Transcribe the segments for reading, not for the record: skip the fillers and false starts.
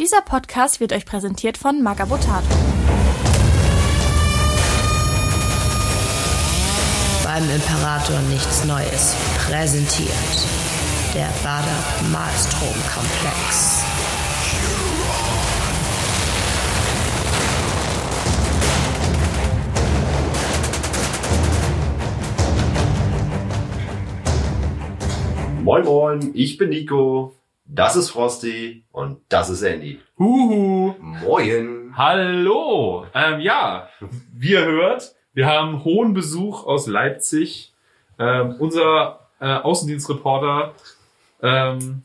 Dieser Podcast wird euch präsentiert von Magabotato. Beim Imperator nichts Neues präsentiert der Badab-Malstrom-Komplex. Moin Moin, ich bin Nico, das ist Frosty und das ist Andy. Huhu. Moin. Hallo. Wie ihr hört, wir haben hohen Besuch aus Leipzig. Unser Außendienstreporter. Schönen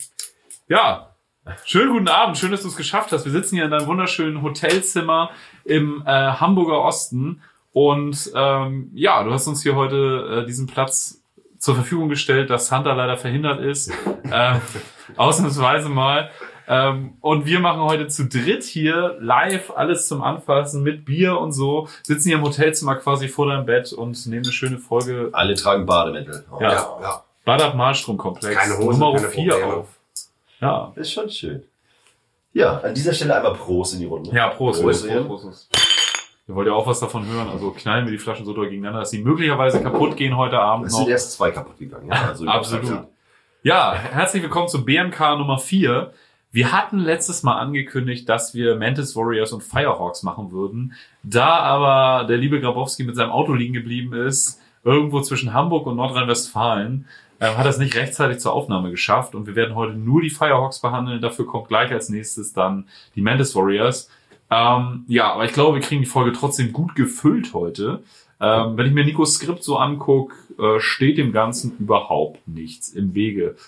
guten Abend. Schön, dass du es geschafft hast. Wir sitzen hier in deinem wunderschönen Hotelzimmer im Hamburger Osten. Und du hast uns hier heute diesen Platz zur Verfügung gestellt, dass Santa leider verhindert ist. Ausnahmsweise mal. Und wir machen heute zu dritt hier live alles zum Anfassen mit Bier und so. Sitzen hier im Hotelzimmer quasi vor deinem Bett und nehmen eine schöne Folge. Alle tragen Bademäntel. Oh, ja. Badab-Malstrom-Komplex. Keine Hose, Nummer keine 4 Probleme. auf. Ja. Ist schon schön. Ja, an dieser Stelle einmal Prost in die Runde. Ja, Prost. Prost. Prost. Ihr wollt ja auch was davon hören, also knallen wir die Flaschen so doll gegeneinander, dass sie möglicherweise kaputt gehen heute Abend Es noch. sind erst 2 kaputt gegangen. Ja, also Absolut. Ja, herzlich willkommen zu BMK Nummer 4. Wir hatten letztes Mal angekündigt, dass wir Mantis Warriors und Firehawks machen würden. Da aber der liebe Grabowski mit seinem Auto liegen geblieben ist, irgendwo zwischen Hamburg und Nordrhein-Westfalen, hat er es nicht rechtzeitig zur Aufnahme geschafft. Und wir werden heute nur die Firehawks behandeln. Dafür kommt gleich als nächstes dann die Mantis Warriors. Aber ich glaube, wir kriegen die Folge trotzdem gut gefüllt heute. Wenn ich mir Nikos Skript so angucke, steht dem Ganzen überhaupt nichts im Wege.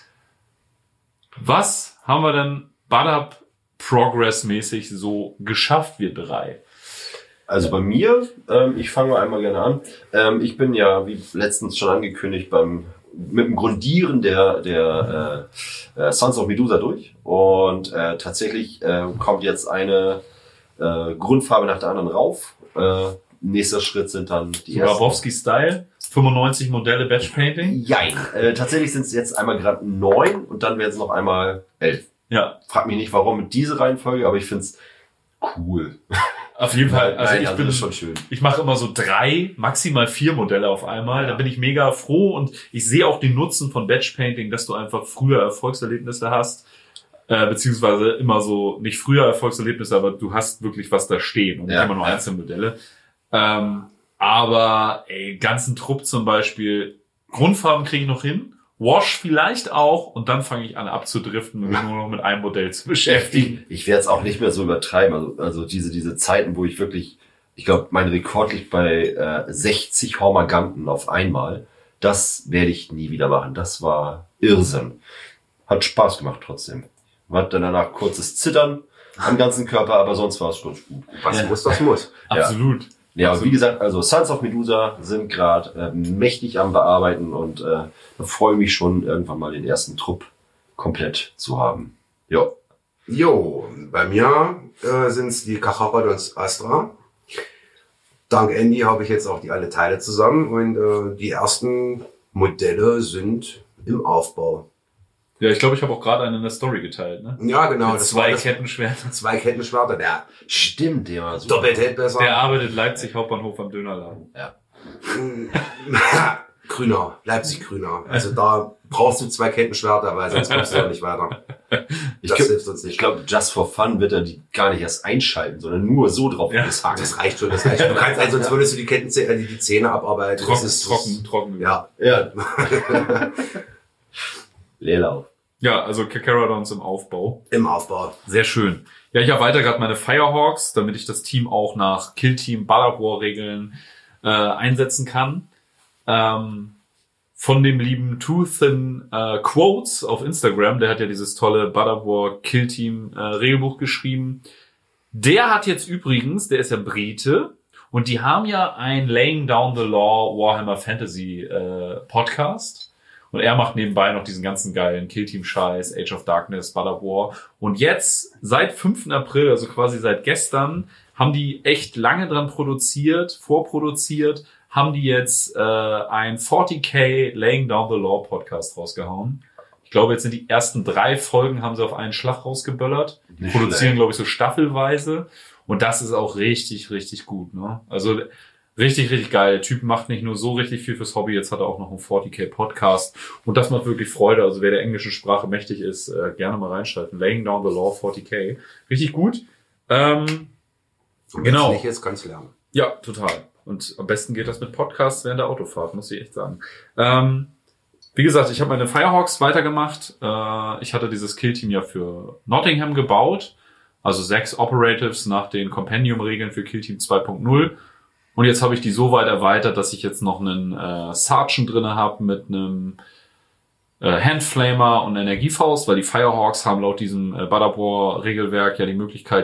Was haben wir denn Badab Progress-mäßig so geschafft, wir drei? Also bei mir, ich fange mal einmal gerne an. Ich bin ja, wie letztens schon angekündigt, mit dem Grundieren der Sons of Medusa durch. Und tatsächlich kommt jetzt eine Grundfarbe nach der anderen rauf. Nächster Schritt sind dann die ersten. Grabowski-Style, 95 Modelle Batch Painting. Jein. Tatsächlich sind es jetzt einmal gerade 9 und dann werden es noch einmal 11. Ja. Frag mich nicht, warum mit dieser Reihenfolge, aber ich find's cool. Auf jeden Fall. Also Nein, das ist schon schön. Ich mache immer so 3, maximal 4 Modelle auf einmal. Da bin ich mega froh und ich sehe auch den Nutzen von Batch Painting, dass du einfach früher Erfolgserlebnisse hast. Beziehungsweise immer so, nicht früher Erfolgserlebnisse, aber du hast wirklich was da stehen und nicht immer nur Einzelmodelle. Aber ganzen Trupp zum Beispiel, Grundfarben kriege ich noch hin, Wash vielleicht auch und dann fange ich an abzudriften und mich nur noch mit einem Modell zu beschäftigen. Ich werde es auch nicht mehr so übertreiben. Also diese Zeiten, wo ich wirklich, ich glaube, mein Rekord liegt bei 60 Hormaganten auf einmal. Das werde ich nie wieder machen. Das war Irrsinn. Hat Spaß gemacht trotzdem. Man hat dann danach kurzes Zittern am ganzen Körper, aber sonst war es ganz gut. Was muss, das muss. Absolut. Ja, aber wie gesagt, also Sons of Medusa sind gerade mächtig am Bearbeiten und da freue ich mich schon, irgendwann mal den ersten Trupp komplett zu haben. Ja. Jo, bei mir sind es die Kacharodons Astra. Dank Andy habe ich jetzt auch die alle Teile zusammen und die ersten Modelle sind im Aufbau. Ja, ich glaube, ich habe auch gerade eine in der Story geteilt, ne? Ja, genau. Mit 2 Kettenschwertern. 2 Kettenschwerter, der Stimmt, der war super. doppelt hält besser. Der arbeitet Leipzig Hauptbahnhof am Dönerladen. Ja. Grüner, Leipzig Grüner. Also da brauchst du 2 Kettenschwerter, weil sonst kommst du auch nicht weiter. Das hilft uns nicht. Ich glaube, just for fun wird er die gar nicht erst einschalten, sondern nur so drauf gehangen. Das reicht schon, das reicht schon. Du kannst, also sonst würdest du die Zähne abarbeiten. Trocken. Ja. Leerlauf. Ja, also Kakarotons im Aufbau. Im Aufbau. Sehr schön. Ja, ich erweitere gerade meine Firehawks, damit ich das Team auch nach Killteam Badab War Regeln einsetzen kann. Von dem lieben Too Thin Quotes auf Instagram, der hat ja dieses tolle Badab War Killteam Regelbuch geschrieben. Der hat jetzt übrigens, der ist ja Brite, und die haben ja ein Laying Down the Law Warhammer Fantasy Podcast. Und er macht nebenbei noch diesen ganzen geilen Killteam-Scheiß, Age of Darkness, Badab War. Und jetzt, seit 5. April, also quasi seit gestern, haben die echt lange dran vorproduziert, haben die jetzt ein 40k Laying Down the Law Podcast rausgehauen. Ich glaube, jetzt sind die ersten 3 Folgen, haben sie auf einen Schlag rausgeböllert. Die Nicht produzieren, schlecht. glaube ich, so staffelweise. Und das ist auch richtig, richtig gut, ne? Also richtig, richtig geil. Der Typ macht nicht nur so richtig viel fürs Hobby, jetzt hat er auch noch einen 40k Podcast. Und das macht wirklich Freude. Also wer der englischen Sprache mächtig ist, gerne mal reinschalten. Laying Down the Law 40k. Richtig gut. Und Genau. Nicht jetzt kannst du lernen. Ja, total. Und am besten geht das mit Podcasts während der Autofahrt, muss ich echt sagen. Wie gesagt, ich habe meine Firehawks weitergemacht. Ich hatte dieses Killteam ja für Nottingham gebaut. Also 6 Operatives nach den Compendium-Regeln für Killteam 2.0. Und jetzt habe ich die so weit erweitert, dass ich jetzt noch einen Sergeant drinne habe mit einem Handflamer und Energiefaust, weil die Firehawks haben laut diesem Badabor-Regelwerk ja die Möglichkeit,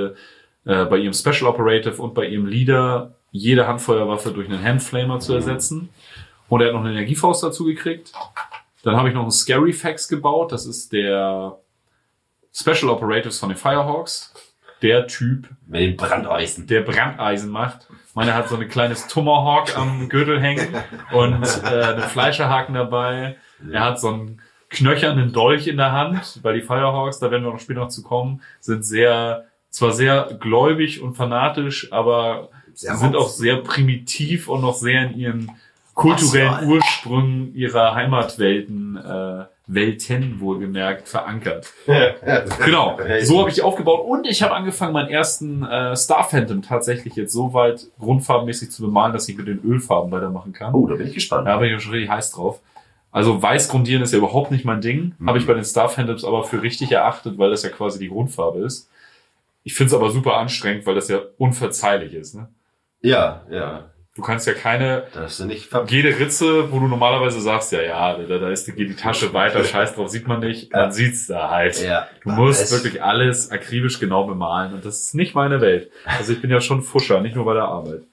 bei ihrem Special Operative und bei ihrem Leader jede Handfeuerwaffe durch einen Handflamer zu ersetzen. Und er hat noch eine Energiefaust dazu gekriegt. Dann habe ich noch einen Scary Fax gebaut. Das ist der Special Operatives von den Firehawks. Der Typ, Mit den Brandeisen. der Brandeisen macht. Meiner hat so ein kleines Tomahawk am Gürtel hängen und einen Fleischerhaken dabei. Er hat so einen knöchernen Dolch in der Hand, weil die Firehawks, da werden wir noch später noch zu kommen, sind zwar sehr gläubig und fanatisch, aber Sehr sind auch oft. sehr primitiv und noch sehr in ihren kulturellen Ursprüngen ihrer Heimatwelten, Welten wohlgemerkt, verankert. Genau, so habe ich die aufgebaut und ich habe angefangen, meinen ersten Star Phantom tatsächlich jetzt so weit grundfarbenmäßig zu bemalen, dass ich mit den Ölfarben weitermachen kann. Oh, da bin ich gespannt. Da bin ich schon richtig heiß drauf. Also weiß grundieren ist ja überhaupt nicht mein Ding, habe ich bei den Star Phantoms aber für richtig erachtet, weil das ja quasi die Grundfarbe ist. Ich finde es aber super anstrengend, weil das ja unverzeihlich ist. Ne? Ja. Du kannst ja keine, Das sind nicht jede Ritze, wo du normalerweise sagst, geht die Tasche weiter, scheiß drauf, sieht man nicht, man sieht's da halt. Ja. Du musst Es- wirklich alles akribisch genau bemalen und das ist nicht meine Welt. Also ich bin ja schon Fuscher, nicht nur bei der Arbeit.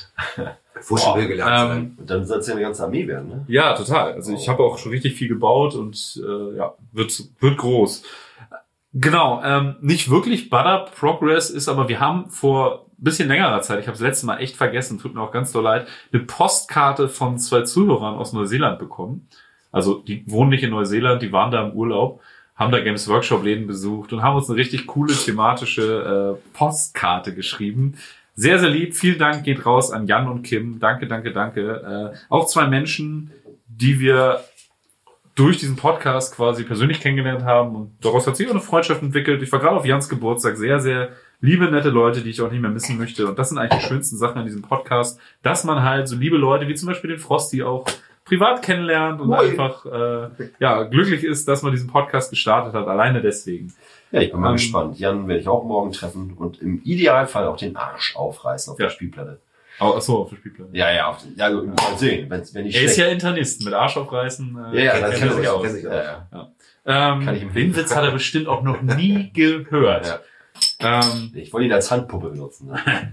Fuschen will gelernt sein. Und dann soll es ja eine ganze Armee werden, ne? Ja, total. Also ich habe auch schon richtig viel gebaut und wird groß. Genau, nicht wirklich Butter Progress ist, aber wir haben vor ein bisschen längerer Zeit, ich habe das letzte Mal echt vergessen, tut mir auch ganz doll leid, eine Postkarte von 2 Zuhörern aus Neuseeland bekommen. Also die wohnen nicht in Neuseeland, die waren da im Urlaub, haben da Games Workshop Läden besucht und haben uns eine richtig coole thematische Postkarte geschrieben. Sehr, sehr lieb. Vielen Dank geht raus an Jan und Kim. Danke. Auch 2 Menschen, die wir durch diesen Podcast quasi persönlich kennengelernt haben und daraus hat sich auch eine Freundschaft entwickelt. Ich war gerade auf Jans Geburtstag, sehr, sehr liebe, nette Leute, die ich auch nicht mehr missen möchte. Und das sind eigentlich die schönsten Sachen an diesem Podcast, dass man halt so liebe Leute wie zum Beispiel den Frosty auch privat kennenlernt und einfach glücklich ist, dass man diesen Podcast gestartet hat, alleine deswegen. Ja, ich bin mal gespannt. Jan werde ich auch morgen treffen und im Idealfall auch den Arsch aufreißen auf der Spielplatte. Achso, auf der Spielplatte. Ja, also mal sehen, wenn ich Er ist ja Internist, mit Arsch aufreißen. das kennt kennt er er sich sich auch. aus. Ja. Kann ich ihm Den Witz hat er bestimmt auch noch nie gehört. Ich wollte ihn als Handpuppe benutzen. Ne?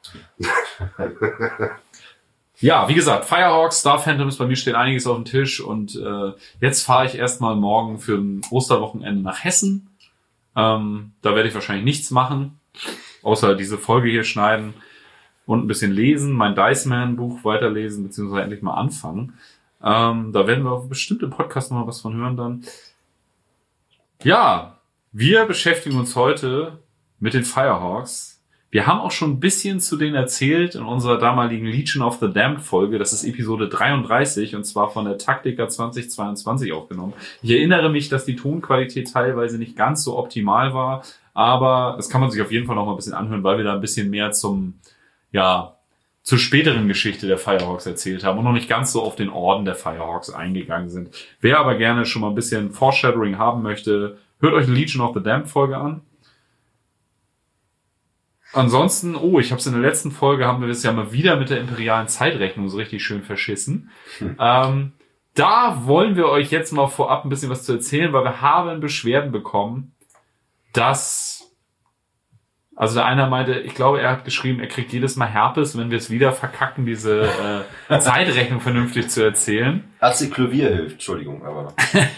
Ja, wie gesagt, Firehawks, Star Phantoms, bei mir steht einiges auf dem Tisch und jetzt fahre ich erstmal morgen für ein Osterwochenende nach Hessen. Da werde ich wahrscheinlich nichts machen, außer diese Folge hier schneiden und ein bisschen lesen, mein Diceman-Buch weiterlesen, beziehungsweise endlich mal anfangen. Da werden wir bestimmt im Podcast noch mal was von hören dann. Ja, wir beschäftigen uns heute mit den Firehawks. Wir haben auch schon ein bisschen zu denen erzählt in unserer damaligen Legion of the Damned Folge. Das ist Episode 33 und zwar von der Taktika 2022 aufgenommen. Ich erinnere mich, dass die Tonqualität teilweise nicht ganz so optimal war, aber das kann man sich auf jeden Fall noch mal ein bisschen anhören, weil wir da ein bisschen mehr zur späteren Geschichte der Firehawks erzählt haben und noch nicht ganz so auf den Orden der Firehawks eingegangen sind. Wer aber gerne schon mal ein bisschen Foreshadowing haben möchte, hört euch die Legion of the Damned Folge an. Ansonsten, ich habe es in der letzten Folge, haben wir das ja mal wieder mit der imperialen Zeitrechnung so richtig schön verschissen. Da wollen wir euch jetzt mal vorab ein bisschen was zu erzählen, weil wir haben Beschwerden bekommen, dass, also der eine meinte, ich glaube, er hat geschrieben, er kriegt jedes Mal Herpes, wenn wir es wieder verkacken, diese Zeitrechnung vernünftig zu erzählen. Aciclovir hilft, Entschuldigung, aber.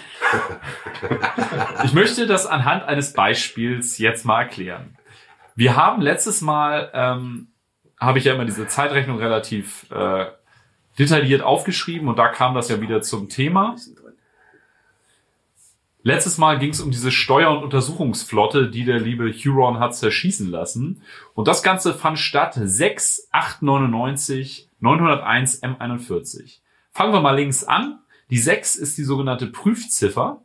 Ich möchte das anhand eines Beispiels jetzt mal erklären. Wir haben letztes Mal, habe ich ja immer diese Zeitrechnung relativ detailliert aufgeschrieben und da kam das ja wieder zum Thema. Letztes Mal ging es um diese Steuer- und Untersuchungsflotte, die der liebe Huron hat zerschießen lassen. Und das Ganze fand statt 6.899 901 M41. Fangen wir mal links an. Die 6 ist die sogenannte Prüfziffer.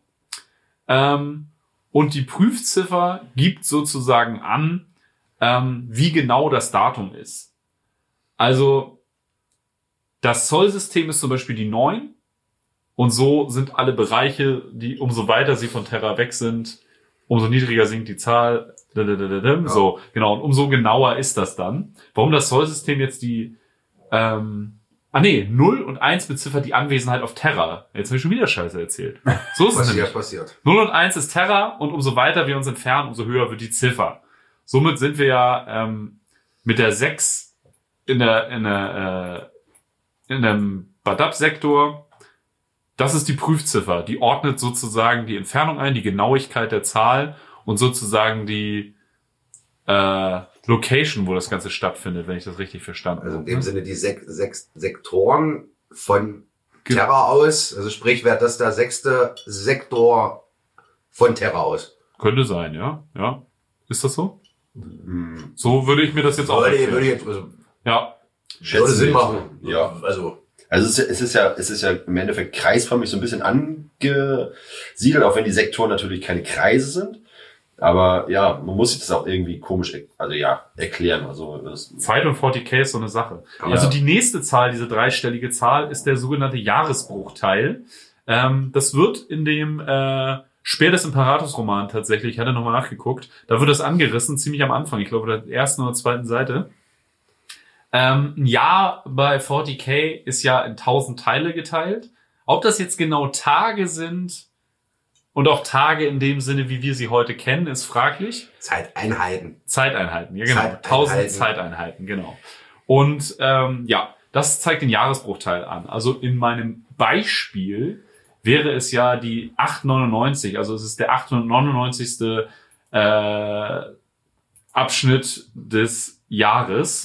Und die Prüfziffer gibt sozusagen an, wie genau das Datum ist. Also das Zollsystem ist zum Beispiel die 9. Und so sind alle Bereiche, die umso weiter sie von Terra weg sind, umso niedriger sinkt die Zahl. So, genau. Und umso genauer ist das dann. Warum das Zollsystem jetzt die 0 und 1 beziffert die Anwesenheit auf Terra. Jetzt habe ich schon wieder Scheiße erzählt. So ist es nämlich. Passiert. 0 und 1 ist Terra und umso weiter wir uns entfernen, umso höher wird die Ziffer. Somit sind wir ja mit der 6 in einem Badab-Sektor. Das ist die Prüfziffer. Die ordnet sozusagen die Entfernung ein, die Genauigkeit der Zahl und sozusagen die Location, wo das Ganze stattfindet, wenn ich das richtig verstanden habe. Also in dem Sinne die 6 Sektoren von Terra aus. Also sprich, wäre das der 6. Sektor von Terra aus. Könnte sein, ja. Ja. Ist das so? So würde ich mir das jetzt auch erklären. Würde ich jetzt, also, ja. würde Sinn machen. Ja. Also es ist ja im Endeffekt kreisförmig so ein bisschen angesiedelt, auch wenn die Sektoren natürlich keine Kreise sind. Aber ja, man muss sich das auch irgendwie komisch, erklären. Also Zeit und 40k ist so eine Sache. Ja. Also die nächste Zahl, diese dreistellige Zahl, ist der sogenannte Jahresbruchteil. Das wird in dem Speer des Imperators-Roman tatsächlich, ich hatte nochmal nachgeguckt, da wird das angerissen, ziemlich am Anfang, ich glaube, der ersten oder zweiten Seite. Ein Jahr bei 40k ist ja in 1000 Teile geteilt. Ob das jetzt genau Tage sind und auch Tage in dem Sinne, wie wir sie heute kennen, ist fraglich. Zeiteinheiten, ja genau. 1000 Zeiteinheiten, genau. Und das zeigt den Jahresbruchteil an. Also in meinem Beispiel wäre es ja die 899, also es ist der 899. Abschnitt des Jahres.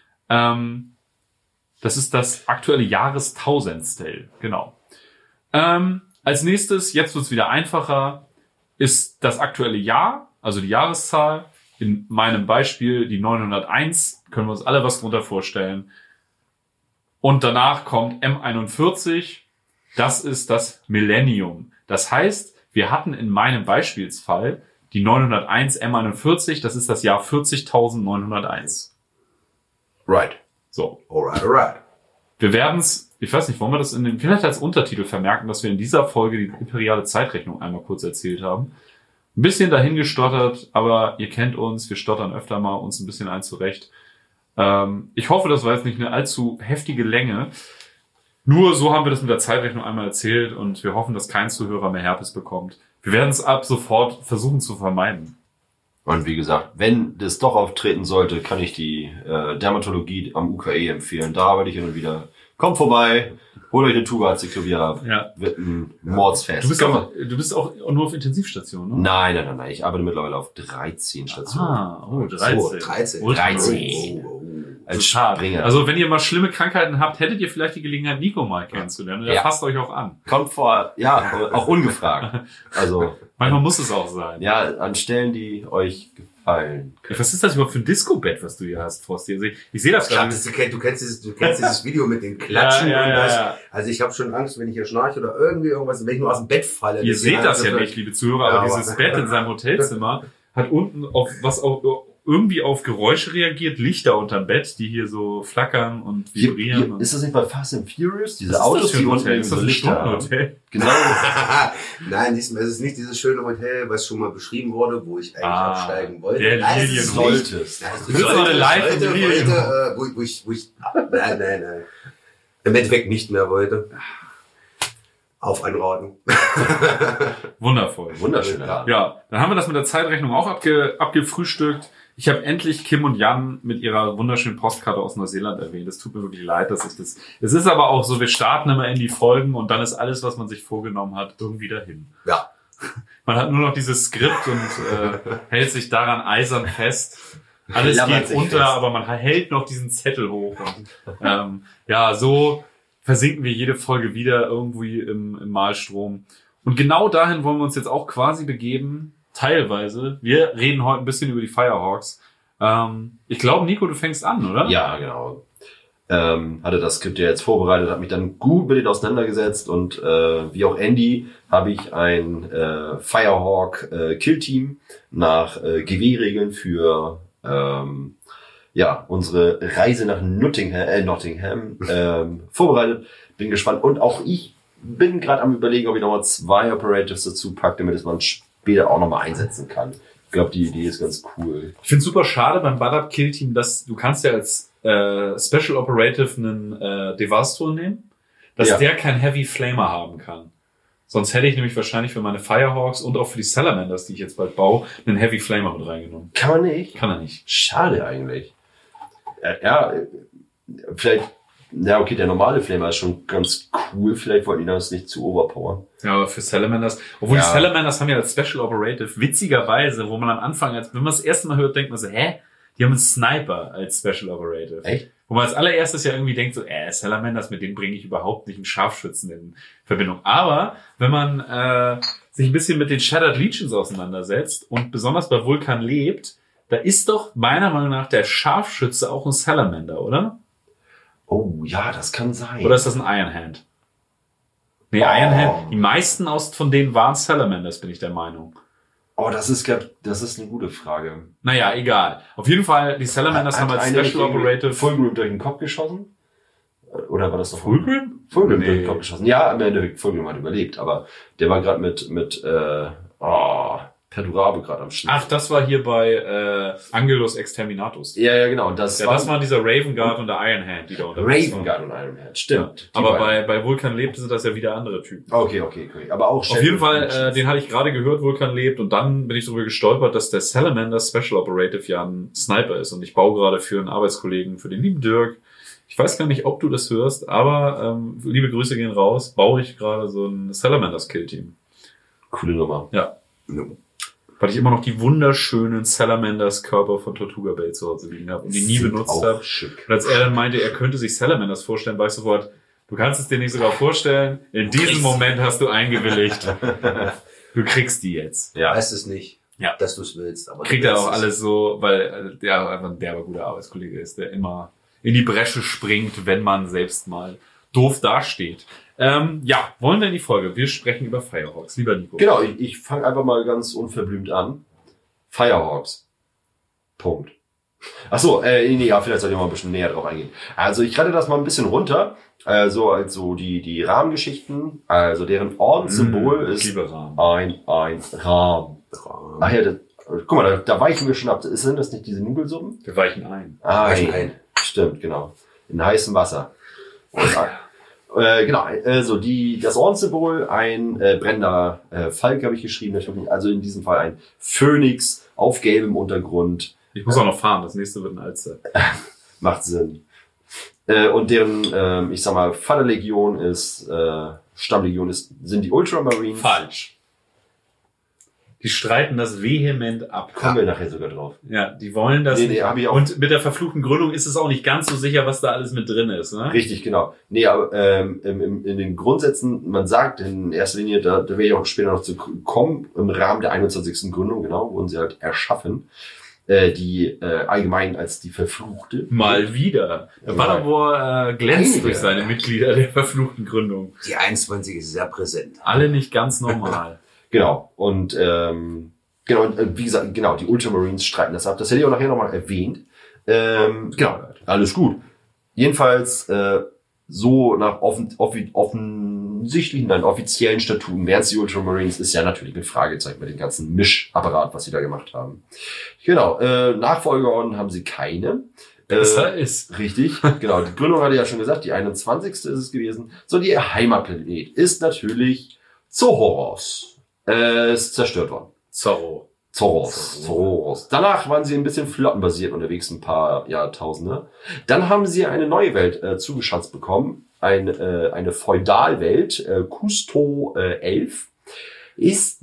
Das ist das aktuelle Jahrestausendstel, genau. Als nächstes, jetzt wird's wieder einfacher, ist das aktuelle Jahr, also die Jahreszahl. In meinem Beispiel die 901, können wir uns alle was drunter vorstellen. Und danach kommt M41, das ist das Millennium. Das heißt, wir hatten in meinem Beispielsfall die 901 M41, das ist das Jahr 40.901. right. So. Alright. Wir werden's, ich weiß nicht, wollen wir das vielleicht als Untertitel vermerken, dass wir in dieser Folge die imperiale Zeitrechnung einmal kurz erzählt haben. Ein bisschen dahin gestottert, aber ihr kennt uns, wir stottern öfter mal uns ein bisschen ein zurecht. Ich hoffe, das war jetzt nicht eine allzu heftige Länge. Nur so haben wir das mit der Zeitrechnung einmal erzählt und wir hoffen, dass kein Zuhörer mehr Herpes bekommt. Wir werden es ab sofort versuchen zu vermeiden. Und wie gesagt, wenn das doch auftreten sollte, kann ich die Dermatologie am UKE empfehlen. Da arbeite ich hin und wieder. Kommt vorbei, holt euch eine Tube Acyclovir ab. Ja. Wird ein Mordsfest. Du bist auch nur auf Intensivstation, ne? Nein. Ich arbeite mittlerweile auf 13 Stationen. 13. So, 13. 13. Als Springer. Also wenn ihr mal schlimme Krankheiten habt, hättet ihr vielleicht die Gelegenheit, Nico mal kennenzulernen. Der fasst euch auch an. Kommt vor, auch ungefragt. Also manchmal muss es auch sein. Ja, an Stellen, die euch gefallen. Was ist das überhaupt für ein Disco-Bett, was du hier hast, Frosti? Also ich sehe das gerade. Du kennst dieses Video mit den Klatschen und das. Ja. Also ich habe schon Angst, wenn ich hier schnarche oder irgendwie irgendwas, wenn ich nur aus dem Bett falle. Ihr seht das ja nicht, liebe Zuhörer, aber dieses Bett in seinem Hotelzimmer hat unten irgendwie auf Geräusche reagiert, Lichter unterm Bett, die hier so flackern und vibrieren. Ist das nicht bei Fast and Furious? Diese Autos, die unten ist das ein Stundenhotel? Genau. Nein, es ist nicht dieses schöne Hotel, was schon mal beschrieben wurde, wo ich eigentlich absteigen wollte. Der Lilienhof. Nein. Im Endeffekt nicht mehr wollte. Auf anraten. Wundervoll. Wunderschön. Ja, dann haben wir das mit der Zeitrechnung auch abgefrühstückt. Ich habe endlich Kim und Jan mit ihrer wunderschönen Postkarte aus Neuseeland erwähnt. Es tut mir wirklich leid, dass ich das... Es ist aber auch so, wir starten immer in die Folgen und dann ist alles, was man sich vorgenommen hat, irgendwie dahin. Ja. Man hat nur noch dieses Skript und hält sich daran eisern fest. Alles geht unter, aber man hält noch diesen Zettel hoch. Und, so versinken wir jede Folge wieder irgendwie im Malstrom. Und genau dahin wollen wir uns jetzt auch quasi begeben, teilweise. Wir reden heute ein bisschen über die Firehawks. Ich glaube, Nico, du fängst an, oder? Ja, genau. Hatte das Skript ja jetzt vorbereitet, habe mich dann gut mit denen auseinandergesetzt und wie auch Andy habe ich ein Firehawk Kill-Team nach GW-Regeln für unsere Reise nach Nottingham vorbereitet. Bin gespannt und auch ich bin gerade am Überlegen, ob ich nochmal 2 Operatives dazu packe, damit man später auch nochmal einsetzen kann. Ich glaube, die Idee ist ganz cool. Ich finde es super schade beim Bad Kill Team, dass du kannst ja als Special Operative einen Devastor nehmen, dass der kein Heavy Flamer haben kann. Sonst hätte ich nämlich wahrscheinlich für meine Firehawks und auch für die Salamanders, die ich jetzt bald baue, einen Heavy Flamer mit reingenommen. Kann man nicht? Kann er nicht. Schade eigentlich. Vielleicht, okay, der normale Flamer ist schon ganz cool, vielleicht wollten die das nicht zu overpowern. Ja, aber für Salamanders, obwohl die Salamanders haben ja als Special Operative, witzigerweise, wo man am Anfang, wenn man das erste Mal hört, denkt man so, die haben einen Sniper als Special Operative. Echt? Wo man als allererstes ja irgendwie denkt so, Salamanders, mit denen bringe ich überhaupt nicht einen Scharfschützen in Verbindung. Aber wenn man sich ein bisschen mit den Shattered Legions auseinandersetzt und besonders bei Vulkan lebt, da ist doch meiner Meinung nach der Scharfschütze auch ein Salamander, oder? Oh, ja, das kann sein. Oder ist das ein Ironhand? Nee, Ironhand. Die meisten von denen waren Salamanders, bin ich der Meinung. Oh, das ist eine gute Frage. Naja, egal. Auf jeden Fall, die Salamanders haben als Special Operative... Fulgrim durch den Kopf geschossen? Oder war das doch... Fulgrim? Fulgrim durch den Kopf geschossen. Ja, am Ende Fulgrim hat überlebt, aber der war gerade mit Perdurabo gerade am Schnitt. Ach, das war hier bei Angelus Exterminatus. Ja, genau. Und das war dieser Raven Guard und der Ironhand, die da unterwegs waren. Raven Guard und Ironhand, stimmt. Ja. Aber bei Vulkan lebt sind das ja wieder andere Typen. Okay. Aber auch auf jeden Fall, den hatte ich gerade gehört, Vulkan lebt, und dann bin ich darüber gestolpert, dass der Salamander Special Operative ja ein Sniper ist, und ich baue gerade für einen Arbeitskollegen, für den lieben Dirk. Ich weiß gar nicht, ob du das hörst, aber liebe Grüße gehen raus, baue ich gerade so ein Salamanders Kill Team. Coole Nummer. Ja. No. Weil ich immer noch die wunderschönen Salamanders Körper von Tortuga Bay zu Hause liegen habe und die nie benutzt habe. Und als er dann meinte, er könnte sich Salamanders vorstellen, war ich sofort, du kannst es dir nicht sogar vorstellen, in diesem Moment hast du eingewilligt. Du kriegst die jetzt. Ja. Weißt es nicht, dass du es willst. Aber kriegt er auch alles so, weil der einfach ein derber guter Arbeitskollege ist, der immer in die Bresche springt, wenn man selbst mal doof dasteht. Wollen wir in die Folge? Wir sprechen über Firehawks. Lieber Nico. Genau, ich fange einfach mal ganz unverblümt an. Firehawks. Punkt. Ach so, vielleicht soll ich mal ein bisschen näher drauf eingehen. Also ich rette das mal ein bisschen runter. Also die Rahmengeschichten, also deren Ordenssymbol ist ein Rahmen. Ach ja, guck mal, da weichen wir schon ab. Sind das nicht diese Nudelsuppen? Wir weichen ein. Ein. Stimmt, genau. In heißem Wasser. Genau, also das Ordenssymbol, ein brennender Falk habe ich geschrieben, natürlich, also in diesem Fall ein Phönix auf gelbem Untergrund. Ich muss auch noch fahren, das nächste wird ein Alster. Macht Sinn. Und deren, ich sag mal, Vaterlegion ist, Stammlegion sind die Ultramarines. Falsch. Die streiten das vehement ab. Kommen wir nachher sogar drauf. Ja, die wollen das nicht. Hab ich auch. Und mit der verfluchten Gründung ist es auch nicht ganz so sicher, was da alles mit drin ist. Ne? Richtig, genau. Nee, aber in den Grundsätzen, man sagt in erster Linie, da werde ich auch später noch zu kommen, im Rahmen der 21. Gründung, genau, wurden sie halt erschaffen. Die allgemein als die Verfluchte. Mal wieder. Der Battlewar glänzt durch seine Mitglieder der verfluchten Gründung. Die 21 ist sehr präsent. Alle nicht ganz normal. Genau. Und wie gesagt, genau, die Ultramarines streiten das ab. Das hätte ich auch nachher nochmal erwähnt. Genau, alles gut. Jedenfalls so nach offensichtlichen, offiziellen Statuten wären es die Ultramarines, ist ja natürlich ein Fragezeichen mit dem ganzen Mischapparat, was sie da gemacht haben. Genau, Nachfolgerorden haben sie keine. Besser ist. Richtig, genau. Die Gründung hatte ich ja schon gesagt, die 21. ist es gewesen. So, die Heimatplanet ist natürlich Zoros. Ist zerstört worden. Zoros. Danach waren sie ein bisschen flottenbasiert unterwegs, ein paar Jahrtausende. Dann haben sie eine neue Welt zugeschanzt bekommen. Eine Feudalwelt, Cousteau 11. Ist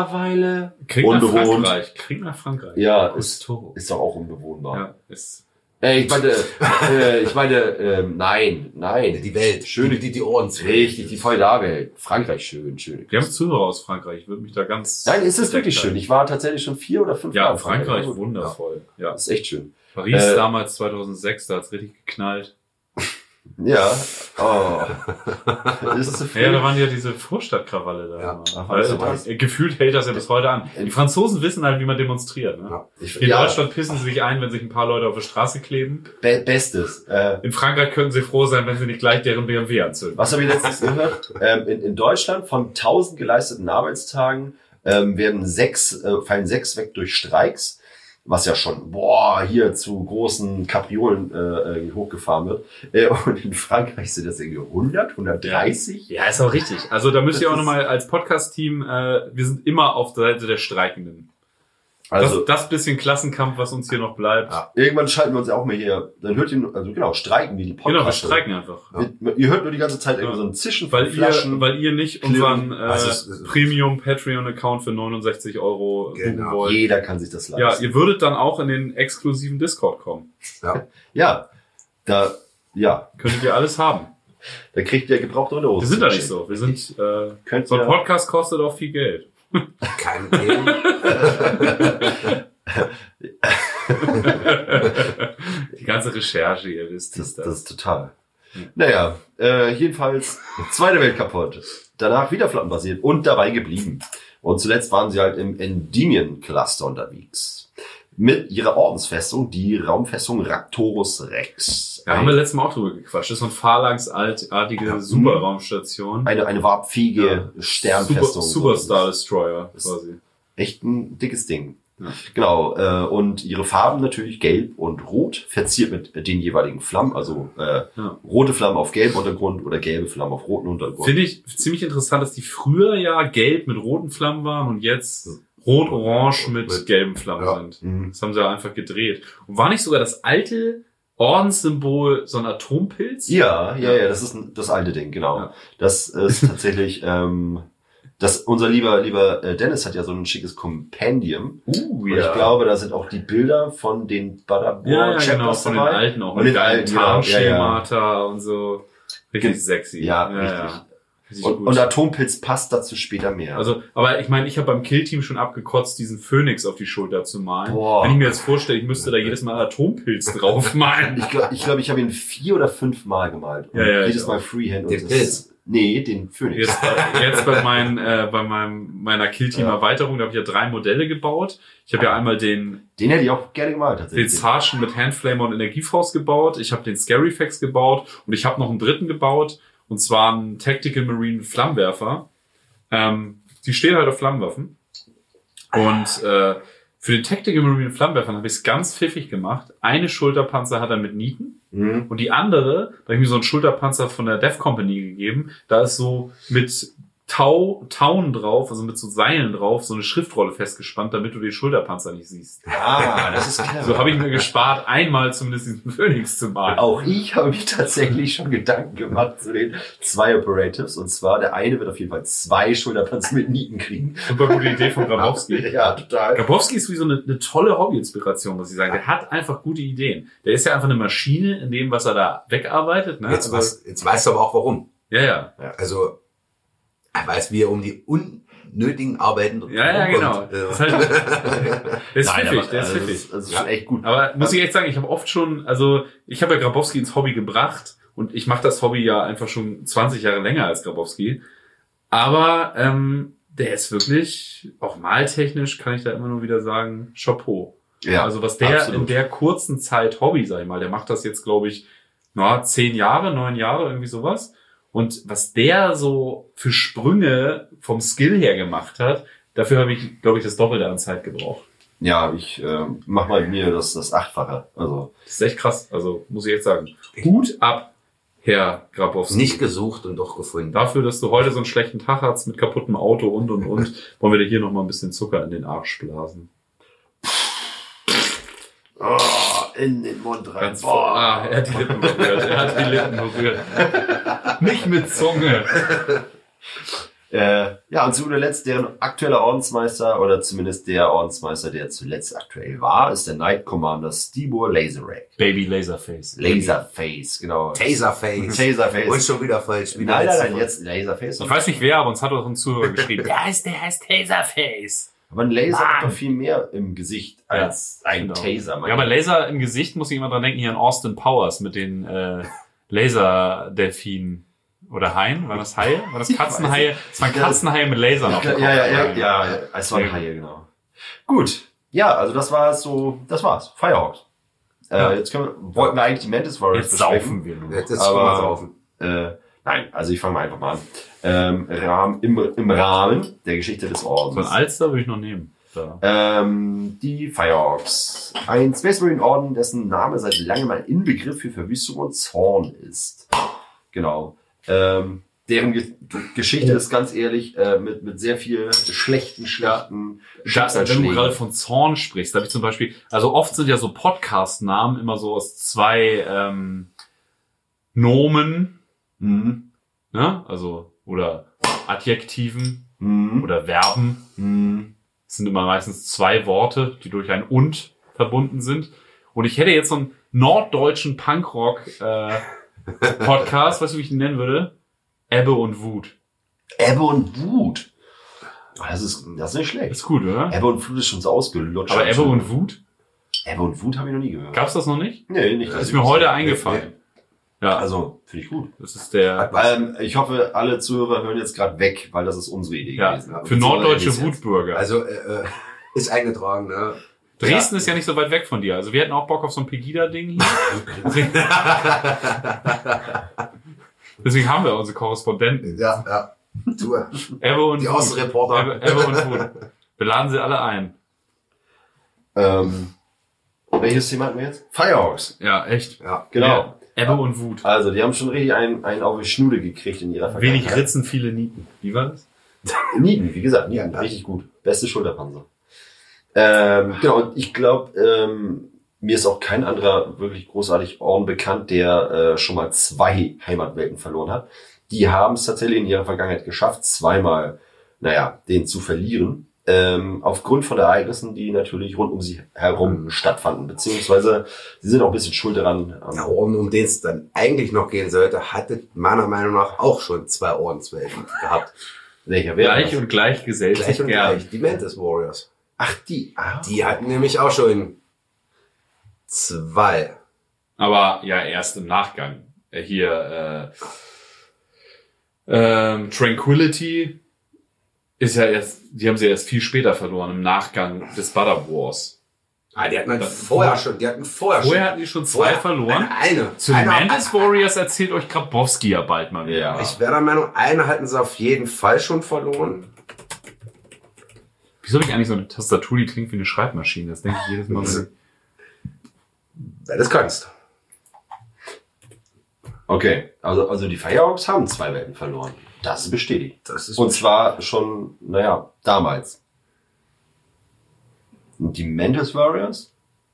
mittlerweile unbewohnt. Krieg nach Frankreich. Ja, ist doch auch unbewohnbar. Ja, ist Nein. Die Welt. Schöne, die Ohren. Richtig, die Feudalwelt. Frankreich schön. Wir haben Zuhörer aus Frankreich. Ich würde mich da ganz... Nein, ist es wirklich schön. Ich war tatsächlich schon 4 oder 5 Mal. Ja, Frankreich wundervoll. Ja. Das ist echt schön. Paris damals 2006, da hat's richtig geknallt. Ja. Oh. Ist es so viel? Ja, da waren ja diese Vorstadtkrawalle da. Ja. Gefühlt hält das ja bis heute an. Die Franzosen wissen halt, wie man demonstriert. Ne? Ja. In Deutschland pissen sie sich ein, wenn sich ein paar Leute auf der Straße kleben. Bestes. In Frankreich können sie froh sein, wenn sie nicht gleich deren BMW anzünden. Was habe ich letztens gehört? In Deutschland von 1000 geleisteten Arbeitstagen fallen 6 weg durch Streiks. Was ja schon, hier zu großen Kapriolen hochgefahren wird. Und in Frankreich sind das irgendwie 100, 130. Ja, ist auch richtig. Also da müsst ihr auch nochmal als Podcast-Team, wir sind immer auf der Seite der Streikenden. Also das bisschen Klassenkampf, was uns hier noch bleibt. Ja. Irgendwann schalten wir uns ja auch mal hier, dann hört ihr, streiken wie die Podcasts. Genau, wir streiken einfach. Ja. Ihr hört nur die ganze Zeit irgendwie so ein Zischen von Flaschen. Weil ihr nicht unseren Premium-Patreon-Account für 69 € buchen wollt. Jeder kann sich das leisten. Ja, ihr würdet dann auch in den exklusiven Discord kommen. Ja. Könntet ihr alles haben. Da kriegt ihr gebrauchte Unterhosen. Wir sind da nicht so. Wir sind, so ein Podcast kostet auch viel Geld. Kein Thema. Die ganze Recherche, ihr wisst das ist total. Naja, jedenfalls Zweite Welt kaputt. Danach wieder flottenbasiert und dabei geblieben. Und zuletzt waren sie halt im Endymion-Cluster unterwegs. Mit ihrer Ordensfestung, die Raumfestung Raptorus Rex. Ja, haben wir letztes Mal auch drüber gequatscht. Das ist so eine phalanxartige Superraumstation. Eine warpfähige Sternfestung. Superstar Destroyer quasi. Echt ein dickes Ding. Ja. Genau. Und ihre Farben natürlich gelb und rot, verziert mit den jeweiligen Flammen. Also rote Flammen auf gelbem Untergrund oder gelbe Flammen auf rotem Untergrund. Finde ich ziemlich interessant, dass die früher ja gelb mit roten Flammen waren und jetzt rot-orange mit gelben Flammen sind. Das haben sie ja einfach gedreht. Und war nicht sogar das alte Ordenssymbol so ein Atompilz? Ja, das ist das alte Ding, genau. Ja. Das ist tatsächlich, unser lieber Dennis hat ja so ein schickes Compendium. Und ich glaube, da sind auch die Bilder von den Chapters von den alten auch. Und den alten Tarnschemata und so. Richtig sexy. Ja, richtig. Und Atompilz passt dazu später mehr. Also, aber ich meine, ich habe beim Killteam schon abgekotzt, diesen Phönix auf die Schulter zu malen. Wenn ich mir jetzt vorstelle, ich müsste da jedes Mal Atompilz drauf malen. Ich glaube, ich habe ihn 4 oder 5 Mal gemalt. Und jedes Mal Freehand. Den Pilz? Nee, den Phönix. Jetzt bei meiner Killteam-Erweiterung, da habe ich ja 3 Modelle gebaut. Ich habe ja einmal den hätte ich auch gerne gemalt, tatsächlich. Den Sergeant mit Handflamer und Energiefaust gebaut. Ich habe den Scaryfax gebaut. Und ich habe noch einen dritten gebaut. Und zwar ein Tactical Marine Flammenwerfer. Die stehen halt auf Flammenwaffen. Und für den Tactical Marine Flammenwerfer habe ich es ganz pfiffig gemacht. Eine Schulterpanzer hat er mit Nieten. Und die andere, da habe ich mir so einen Schulterpanzer von der Dev Company gegeben. Da ist so mit Tauen drauf, also mit so Seilen drauf, so eine Schriftrolle festgespannt, damit du den Schulterpanzer nicht siehst. Das ist clever. So habe ich mir gespart, einmal zumindest diesen Phoenix zu malen. Auch ich habe mich tatsächlich schon Gedanken gemacht zu den 2 Operatives. Und zwar, der eine wird auf jeden Fall 2 Schulterpanzer mit Nieten kriegen. Super gute Idee von Grabowski. Ja, total. Grabowski ist wie so eine tolle Hobby-Inspiration, muss ich sagen. Der hat einfach gute Ideen. Der ist ja einfach eine Maschine in dem, was er da wegarbeitet. Ne? Jetzt weißt du aber auch warum. Ja. Also, er weiß, wie er um die unnötigen Arbeiten Ja, genau. Das ist halt, der ist pfiffig. Das ist schon echt gut. Aber muss ich echt sagen, ich habe oft schon, also ich habe ja Grabowski ins Hobby gebracht und ich mache das Hobby ja einfach schon 20 Jahre länger als Grabowski. Aber der ist wirklich, auch maltechnisch kann ich da immer nur wieder sagen, Chapeau. Ja, also was der absolut in der kurzen Zeit Hobby, sag ich mal, der macht das jetzt, glaube ich, 10 Jahre, 9 Jahre, irgendwie sowas. Und was der so für Sprünge vom Skill her gemacht hat, dafür habe ich, glaube ich, das Doppelte an Zeit gebraucht. Ja, ich mach mal mir das 8-fache. Also das ist echt krass. Also muss ich jetzt sagen, Hut ab, Herr Grabowski. Nicht gesucht und doch gefunden. Dafür, dass du heute so einen schlechten Tag hast mit kaputtem Auto und, wollen wir dir hier noch mal ein bisschen Zucker in den Arsch blasen. In den Mund rein. Er hat die Lippen berührt. Nicht mit Zunge. Ja, und zu guter Letzt, deren aktueller Ordensmeister, oder zumindest der Ordensmeister, der zuletzt aktuell war, ist der Knight Commander Stibor Laserrack. Baby Laserface. Laserface, genau. Taserface. Taserface. Und schon wieder falsch. Nein, jetzt Laserface. Ich weiß nicht wer, aber uns hat auch ein Zuhörer geschrieben. Der heißt Taserface. Aber ein Laser Mann. hat doch viel mehr im Gesicht als ein Genau. Taser. Ja, aber Laser im Gesicht muss ich immer dran denken, hier an Austin Powers mit den Laserdelfinen. Oder Haien? War das Haie? War das Katzenhaie? Das waren Katzenhaie mit Lasern auf dem Kopf. Ja, es waren Haie, genau. Gut. Ja, also das war's. Firehawks. Jetzt wollten wir eigentlich die Mantis Warriors Jetzt besprechen. saufen wir nur. Jetzt schon mal saufen. Nein, also ich fange mal einfach mal an. Im Rahmen der Geschichte des So ein Ordens. Alster würde ich noch nehmen. Da. Die Firehawks. Ein Space Marine Orden, dessen Name seit langem ein Inbegriff für Verwüstung und Zorn ist. Genau. Deren Geschichte ist ganz ehrlich mit sehr viel schlechten Wenn du Schicksalsschlägen. gerade von Zorn sprichst, da habe ich zum Beispiel, also oft sind ja so Podcast-Namen immer so aus zwei Nomen, ne? Also, oder Adjektiven oder Verben. Es sind immer meistens zwei Worte, die durch ein und verbunden sind. Und ich hätte jetzt so einen norddeutschen Punkrock Podcast, weißt du, wie ich ihn nennen würde? Ebbe und Wut. Ebbe und Wut. Oh, das ist nicht schlecht. Ist gut, oder? Ebbe und Flut ist schon so ausgelutscht. Aber Ebbe und Wut? Ebbe und Wut habe ich noch nie gehört. Gab's das noch nicht? Nee, nicht. Das ist mir heute eingefallen. Ja, Also, finde ich gut. das ist der, Ich hoffe, alle Zuhörer hören jetzt gerade weg, weil das ist unsere Idee gewesen. für norddeutsche Wutbürger. Also, ist eingetragen, ne? Dresden ist ja nicht so weit weg von dir. Also wir hätten auch Bock auf so ein Pegida-Ding hier. Deswegen haben wir unsere Korrespondenten. Ja. Du, Ebbe und die Wut. Außenreporter. Ebbe und Wut. Wir laden sie alle ein. Welches Thema hatten wir jetzt? Firehawks. Ja, echt. Ja. Genau. Ja. Ebbe und Wut. Also, die haben schon richtig einen auf die Schnude gekriegt in ihrer Wenig Ritzen, viele Nieten. Wie war das? Nieten, wie gesagt, Nieten, Ja. richtig gut. Beste Schulterpanzer. Genau, und ich glaube, mir ist auch kein anderer wirklich großartig Orden bekannt, der schon mal 2 Heimatwelten verloren hat. Die haben es tatsächlich in ihrer Vergangenheit geschafft, zweimal, den zu verlieren. Aufgrund von Ereignissen, die natürlich rund um sie herum stattfanden. Beziehungsweise, sie sind auch ein bisschen schuld daran. Der Orden, um den es dann eigentlich noch gehen sollte, hatte meiner Meinung nach auch schon 2 Ordenswelten gehabt. Welcher wäre Gleich das? und gleich gesellt Gleich sich und gern. gleich. Die Mantis Warriors. Ach, die. Ah. Die hatten nämlich auch schon 2. Aber ja, erst im Nachgang. Hier, Tranquility ist ja erst, die haben sie erst viel später verloren, im Nachgang des Butter Wars. Ah, die hatten halt Das- vorher schon. Vorher hatten die schon 2 verloren. Eine. Zu den Eine- Mantis Warriors erzählt euch Grabowski ja bald mal wieder. Ja. Ich wäre der Meinung, eine hatten sie auf jeden Fall schon verloren. Wieso habe ich eigentlich so eine Tastatur, die klingt wie eine Schreibmaschine? Das denke ich jedes Mal. Wenn du das kannst. Okay, also die Firehawks haben 2 Welten verloren. Das ist bestätigt. Das ist Und zwar schon, damals. Und die Mantis Warriors?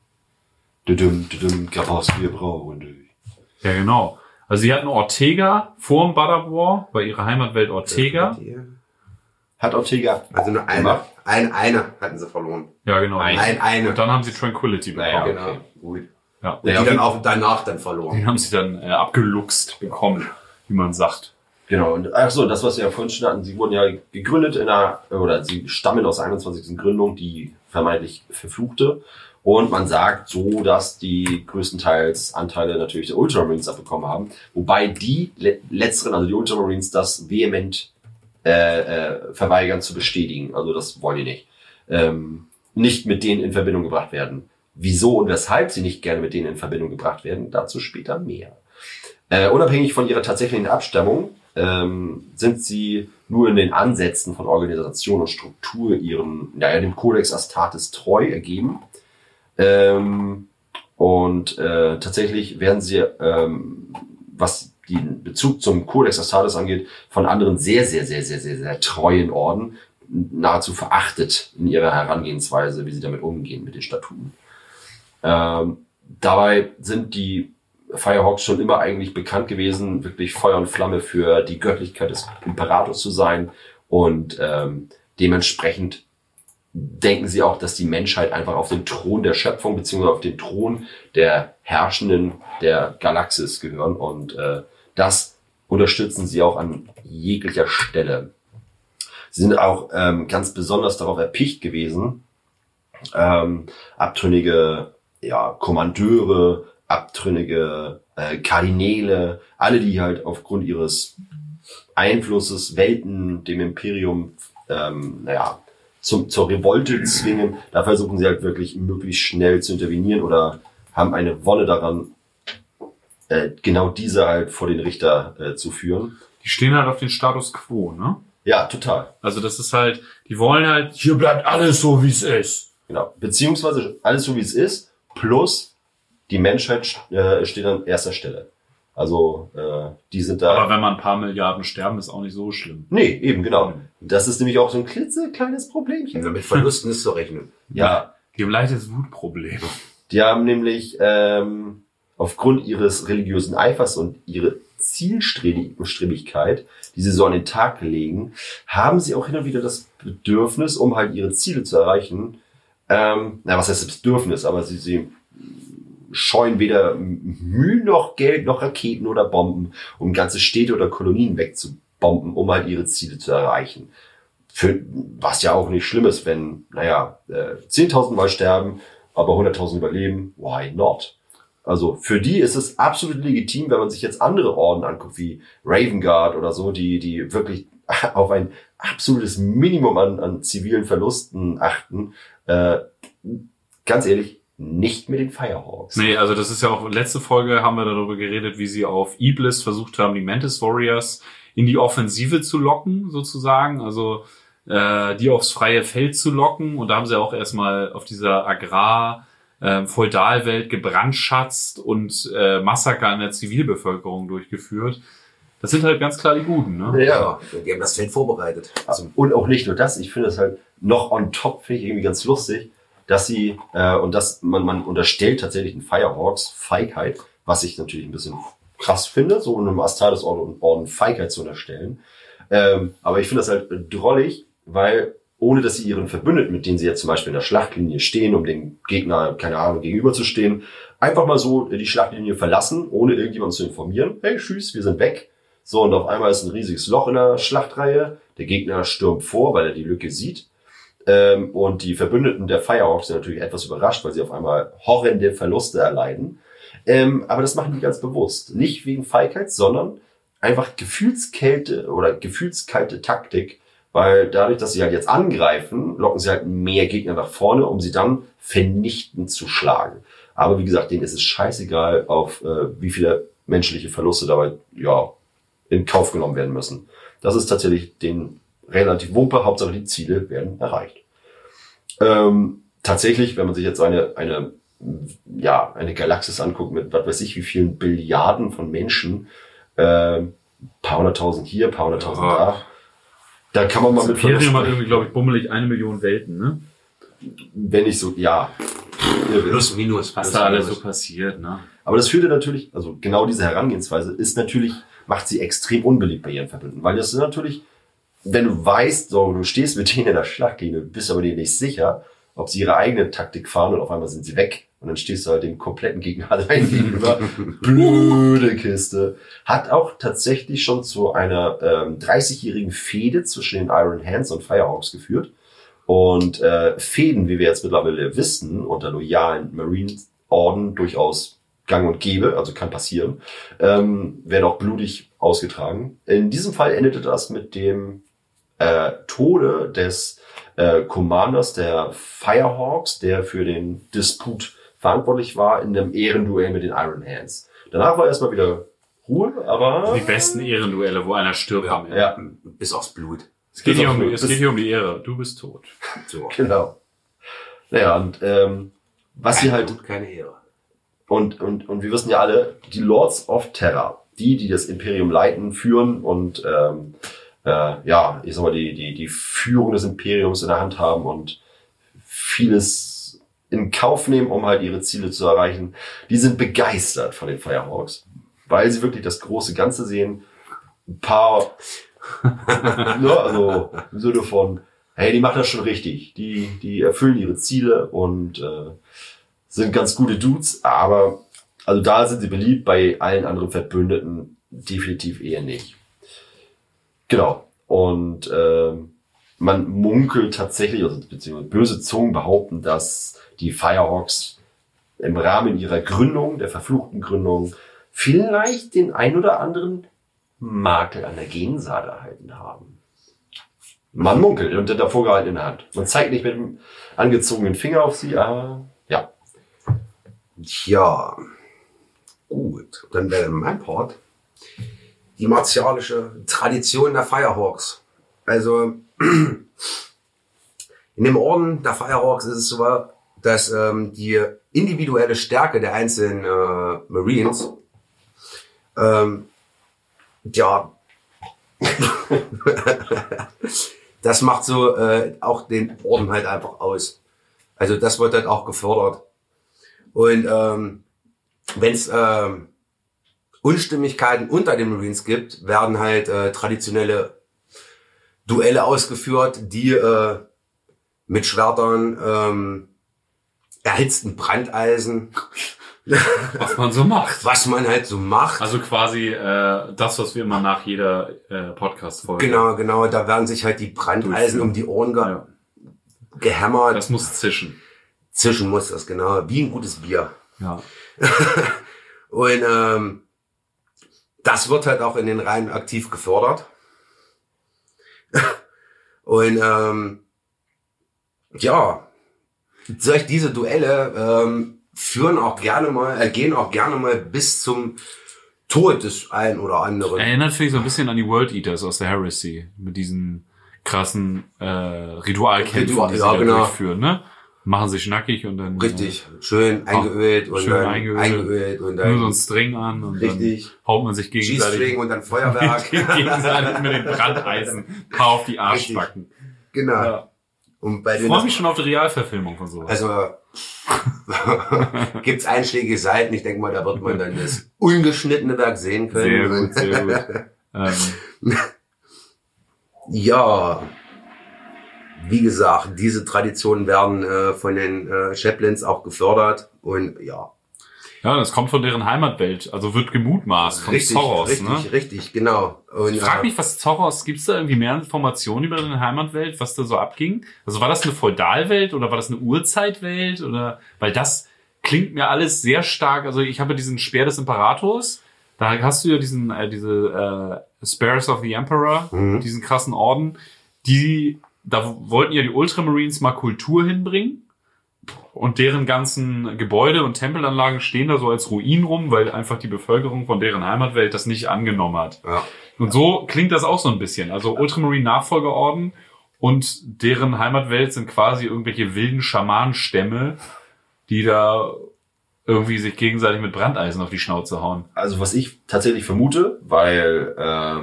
Grabowski, wir brauchen dich. Ja, genau. Also sie hatten Ortega vor dem Butter War, bei ihrer Heimatwelt Ortega. Hat Ortega. Also nur eine. Gemacht? Eine hatten sie verloren. Ja, genau. Eine. Und dann haben sie Tranquility bekommen. Naja, Genau. okay. Gut. Ja. Und die dann auch danach dann verloren. Den haben sie dann abgeluchst bekommen, wie man sagt. Genau. Und das, was wir ja vorhin schon hatten, sie wurden ja gegründet sie stammen aus der 21. Gründung, die vermeintlich verfluchte. Und man sagt so, dass die größtenteils Anteile natürlich der Ultramarines abbekommen haben. Wobei die letzteren, also die Ultramarines, das vehement verweigern zu bestätigen. Also das wollen die nicht. Nicht mit denen in Verbindung gebracht werden. Wieso und weshalb sie nicht gerne mit denen in Verbindung gebracht werden, dazu später mehr. Unabhängig von ihrer tatsächlichen Abstammung sind sie nur in den Ansätzen von Organisation und Struktur dem Codex Astartes treu ergeben. Tatsächlich werden sie, was den Bezug zum Codex Astartes angeht, von anderen sehr, sehr, sehr, sehr, sehr, sehr treuen Orden nahezu verachtet in ihrer Herangehensweise, wie sie damit umgehen mit den Statuten. Dabei sind die Firehawks schon immer eigentlich bekannt gewesen, wirklich Feuer und Flamme für die Göttlichkeit des Imperators zu sein Und dementsprechend denken sie auch, dass die Menschheit einfach auf den Thron der Schöpfung beziehungsweise auf den Thron der Herrschenden der Galaxis gehören. Und das unterstützen sie auch an jeglicher Stelle. Sie sind auch ganz besonders darauf erpicht gewesen, abtrünnige Kommandeure, abtrünnige Kardinäle, alle, die halt aufgrund ihres Einflusses Welten dem Imperium zur Revolte zwingen, da versuchen sie halt wirklich möglichst schnell zu intervenieren oder haben eine Wonne daran, genau diese halt vor den Richter zu führen. Die stehen halt auf den Status Quo, ne? Ja, total. Also das ist halt, die wollen halt, hier bleibt alles so, wie es ist. Genau, beziehungsweise alles so, wie es ist, plus die Menschheit steht an erster Stelle. Also die sind da... Aber wenn man ein paar Milliarden sterben, ist auch nicht so schlimm. Nee, eben, genau. Das ist nämlich auch so ein klitzekleines Problemchen. Ja, mit Verlusten ist zu rechnen. Ja. Die haben leichtes Wutproblem. Die haben nämlich aufgrund ihres religiösen Eifers und ihrer Zielstrebigkeit, die sie so an den Tag legen, haben sie auch hin und wieder das Bedürfnis, um halt ihre Ziele zu erreichen. Was heißt das Bedürfnis? Aber sie scheuen weder Mühe noch Geld noch Raketen oder Bomben, um ganze Städte oder Kolonien wegzubomben, um halt ihre Ziele zu erreichen. Was ja auch nicht schlimm ist, wenn, 10.000 Mal sterben, aber 100.000 überleben, why not? Also für die ist es absolut legitim, wenn man sich jetzt andere Orden anguckt, wie Raven Guard oder so, die wirklich auf ein absolutes Minimum an zivilen Verlusten achten. Ganz ehrlich, nicht mit den Firehawks. Nee, also das ist ja auch, letzte Folge haben wir darüber geredet, wie sie auf Iblis versucht haben, die Mantis Warriors in die Offensive zu locken, sozusagen. Also die aufs freie Feld zu locken. Und da haben sie auch erstmal auf dieser Feudalwelt gebrandschatzt und Massaker an der Zivilbevölkerung durchgeführt. Das sind halt ganz klar die Guten, ne? Ja. Die haben das Feld vorbereitet. Also, und auch nicht nur das, ich finde es halt noch on top, finde ich irgendwie ganz lustig, dass sie, man unterstellt tatsächlich den Firehawks Feigheit, was ich natürlich ein bisschen krass finde, so einem Astartes-Orden Feigheit zu unterstellen. Aber ich finde das halt drollig, weil ohne dass sie ihren Verbündeten, mit denen sie jetzt zum Beispiel in der Schlachtlinie stehen, um dem Gegner, keine Ahnung, gegenüberzustehen, einfach mal so die Schlachtlinie verlassen, ohne irgendjemanden zu informieren. Hey, tschüss, wir sind weg. So, und auf einmal ist ein riesiges Loch in der Schlachtreihe. Der Gegner stürmt vor, weil er die Lücke sieht. Und die Verbündeten der Firehawks sind natürlich etwas überrascht, weil sie auf einmal horrende Verluste erleiden. Aber das machen die ganz bewusst. Nicht wegen Feigheit, sondern einfach gefühlskalte Taktik. Weil dadurch, dass sie halt jetzt angreifen, locken sie halt mehr Gegner nach vorne, um sie dann vernichtend zu schlagen. Aber wie gesagt, denen ist es scheißegal, auf wie viele menschliche Verluste dabei in Kauf genommen werden müssen. Das ist tatsächlich denen relativ Wumpe, Hauptsache die Ziele werden erreicht. Tatsächlich, wenn man sich jetzt eine Galaxis anguckt mit was weiß ich wie vielen Billiarden von Menschen, paar hunderttausend hier, paar hunderttausend da kann man mal mit Imperium hat irgendwie, glaube ich, bummelig 1 Million Welten, ne? Wenn nicht so, ja. Plus, minus. Was da alles so passiert, ne? Aber das führte natürlich, also genau diese Herangehensweise macht sie extrem unbeliebt bei ihren Verbündeten. Weil das ist natürlich, wenn du weißt, so, du stehst mit denen in der Schlachtlinie, bist aber dir nicht sicher, ob sie ihre eigene Taktik fahren und auf einmal sind sie weg. Und dann stehst du halt dem kompletten Gegner allein gegenüber. Blöde Kiste. Hat auch tatsächlich schon zu einer 30-jährigen Fehde zwischen den Iron Hands und Firehawks geführt. Und Fehden, wie wir jetzt mittlerweile wissen, unter loyalen Marine-Orden durchaus gang und gäbe, also kann passieren, werden auch blutig ausgetragen. In diesem Fall endete das mit dem Tode des Commanders der Firehawks, der für den Disput verantwortlich war in einem Ehrenduell mit den Iron Hands. Danach war erstmal wieder Ruhe, aber... Die besten Ehrenduelle, wo einer stirbt am Ende. Ja. Bis aufs Blut. Es geht hier um die Ehre. Du bist tot. So. Genau. Naja, und was sie halt... Blut, keine Ehre. Und wir wissen ja alle, die Lords of Terror, die das Imperium leiten, führen und ich sag mal, die Führung des Imperiums in der Hand haben und vieles in Kauf nehmen, um halt ihre Ziele zu erreichen, die sind begeistert von den Firehawks, weil sie wirklich das große Ganze sehen. Ein paar Ja, also im Sinne von, hey, die machen das schon richtig. Die erfüllen ihre Ziele und sind ganz gute Dudes, aber also da sind sie beliebt, bei allen anderen Verbündeten definitiv eher nicht. Genau. Und man munkelt tatsächlich, also beziehungsweise böse Zungen behaupten, dass die Firehawks im Rahmen ihrer Gründung, der verfluchten Gründung, vielleicht den ein oder anderen Makel an der Gensaat erhalten haben. Man munkelt und der vorgehalten in der Hand. Man zeigt nicht mit dem angezogenen Finger auf sie, aber ja. Ja, gut. Dann wäre mein Part die martialische Tradition der Firehawks. Also in dem Orden der Firehawks ist es so, dass die individuelle Stärke der einzelnen Marines ja das macht so auch den Orden halt einfach aus. Also das wird halt auch gefördert. Und wenn es Unstimmigkeiten unter den Marines gibt, werden halt traditionelle Duelle ausgeführt, die mit Schwertern, erhitzten Brandeisen, Was man so macht. was man halt so macht. Also quasi das, was wir immer nach jeder Podcast-Folge... Genau, da werden sich halt die Brandeisen um die Ohren gehämmert. Das muss zischen. Zischen muss das, genau, wie ein gutes Bier. Ja. Und das wird halt auch in den Reihen aktiv gefördert. Und ja, diese Duelle gehen auch gerne mal bis zum Tod des einen oder anderen. Erinnert vielleicht so ein bisschen an die World Eaters aus der Heresy. Mit diesen krassen Ritualkämpfen, die sie da durchführen, ne? Machen sich nackig und dann... Richtig, schön eingeölt und schön dann eingeölt und nur dann so ein String an und richtig. Dann haut man sich gegenseitig... G-String und dann Feuerwerk. gegenseitig mit den Brandeisen ein paar auf die Arschbacken. Genau. Ja. Und bei Ich den freue mich schon auf die Realverfilmung von sowas. Also gibt's einschlägige Seiten. Ich denke mal, da wird man dann das ungeschnittene Werk sehen können. Sehr gut. Ja, wie gesagt, diese Traditionen werden von den Chaplains auch gefördert und ja. Ja, das kommt von deren Heimatwelt. Also wird gemutmaßt von Zoros, ne? Richtig, genau. Und, Ich frage mich, was Zoros, gibt's da irgendwie mehr Informationen über deine Heimatwelt, was da so abging? Also war das eine Feudalwelt oder war das eine Urzeitwelt oder, weil das klingt mir alles sehr stark, also ich habe diesen Speer des Imperators, da hast du ja diese Spears of the Emperor, diesen krassen Orden, da wollten ja die Ultramarines mal Kultur hinbringen. Und deren ganzen Gebäude und Tempelanlagen stehen da so als Ruinen rum, weil einfach die Bevölkerung von deren Heimatwelt das nicht angenommen hat. Ja. Und so klingt das auch so ein bisschen. Also Ultramarine-Nachfolgeorden und deren Heimatwelt sind quasi irgendwelche wilden Schamanenstämme, die da irgendwie sich gegenseitig mit Brandeisen auf die Schnauze hauen. Also was ich tatsächlich vermute, weil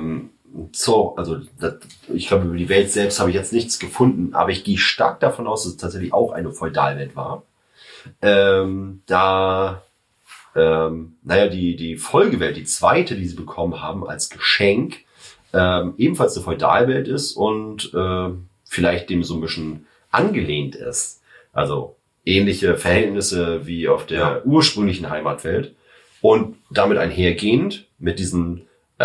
ich glaube, über die Welt selbst habe ich jetzt nichts gefunden, aber ich gehe stark davon aus, dass es tatsächlich auch eine Feudalwelt war. Die Folgewelt, die zweite, die sie bekommen haben als Geschenk, ebenfalls eine Feudalwelt ist und vielleicht dem so ein bisschen angelehnt ist. Also ähnliche Verhältnisse wie auf der ursprünglichen Heimatwelt und damit einhergehend mit diesen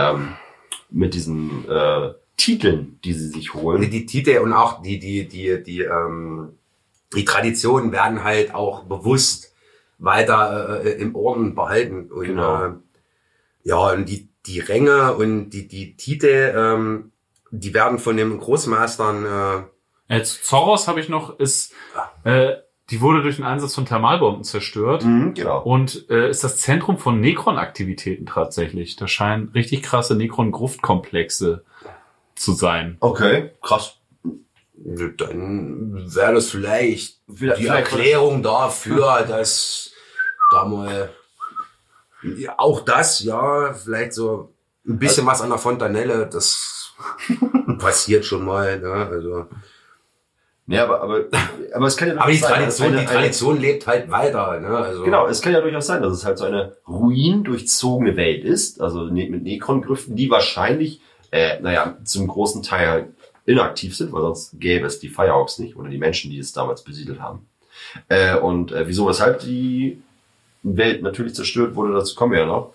Titeln, die sie sich holen. Die Titel und auch die Traditionen werden halt auch bewusst weiter im Orden behalten. Und, Genau. Und die Ränge und die Titel, die werden von den Großmeistern Als Zoros habe ich noch, die wurde durch den Einsatz von Thermalbomben zerstört. Genau. Und ist das Zentrum von Necron-Aktivitäten tatsächlich. Da scheinen richtig krasse Necron-Gruftkomplexe zu sein. Okay, krass. dann wäre das vielleicht die Vielleicht Erklärung dafür, dass da mal auch das, ja, vielleicht so ein bisschen was an der Fontanelle, das passiert schon mal, ne? Also. Ja, aber es kann ja Aber die durchaus sein, Tradition lebt halt weiter, ne? Also. Genau, es kann ja durchaus sein, dass es halt so eine ruindurchzogene Welt ist, also mit Necron-Grüften, die wahrscheinlich zum großen Teil halt inaktiv sind, weil sonst gäbe es die Firehawks nicht oder die Menschen, die es damals besiedelt haben. Wieso, weshalb die Welt natürlich zerstört wurde, dazu kommen wir ja noch.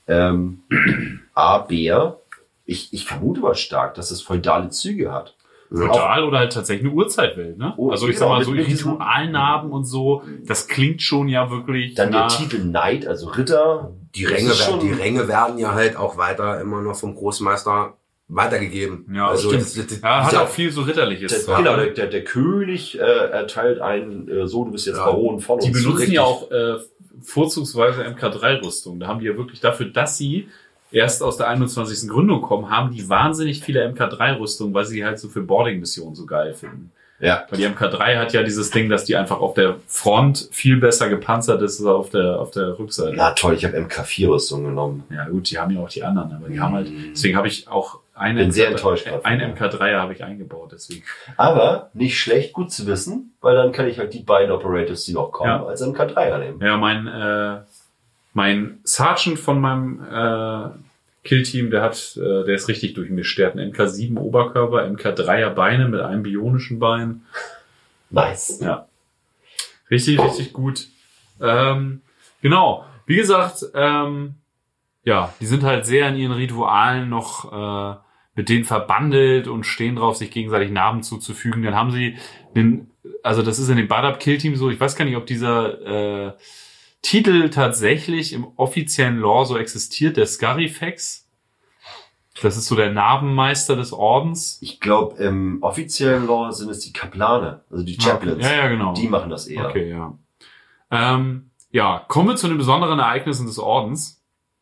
Aber ich vermute mal stark, dass es feudale Züge hat. Feudal oder halt tatsächlich eine Urzeitwelt, ne? Also ich sag mal, so Ritualnarben und so, das klingt schon ja wirklich. Dann der Titel Knight, also Ritter. Die Ränge werden ja halt auch weiter immer noch vom Großmeister weitergegeben. Ja, also stimmt. Hat auch viel so Ritterliches. Genau, der König erteilt einen, du bist jetzt Baron von uns. Die benutzen ja auch vorzugsweise MK3-Rüstung. Da haben die ja wirklich dafür, dass sie erst aus der 21. Gründung kommen, haben die wahnsinnig viele MK3-Rüstungen, weil sie die halt so für Boarding-Missionen so geil finden. Ja. Weil die MK3 hat ja dieses Ding, dass die einfach auf der Front viel besser gepanzert ist als auf der Rückseite. Na toll, ich habe MK4-Rüstung genommen. Ja gut, die haben ja auch die anderen, aber die haben halt, deswegen habe ich auch sehr enttäuscht. Einen MK3er habe ich eingebaut, deswegen. Aber nicht schlecht, gut zu wissen, weil dann kann ich halt die beiden Operators, die noch kommen, als MK3er nehmen. Ja, mein Sergeant von meinem Killteam, der ist richtig durchmischt. Der hat einen MK7 Oberkörper, MK3er Beine mit einem bionischen Bein. Nice. Ja. Richtig gut. Genau. Wie gesagt, die sind halt sehr in ihren Ritualen noch mit denen verbandelt und stehen drauf, sich gegenseitig Narben zuzufügen. Dann haben sie das ist in dem Bad Up Killteam so, ich weiß gar nicht, ob dieser Titel tatsächlich im offiziellen Lore so existiert, der Scarifax. Das ist so der Narbenmeister des Ordens. Ich glaube, im offiziellen Lore sind es die Kaplane, also die Chaplains. Ja, genau. Die machen das eher. Okay, ja. Kommen wir zu den besonderen Ereignissen des Ordens.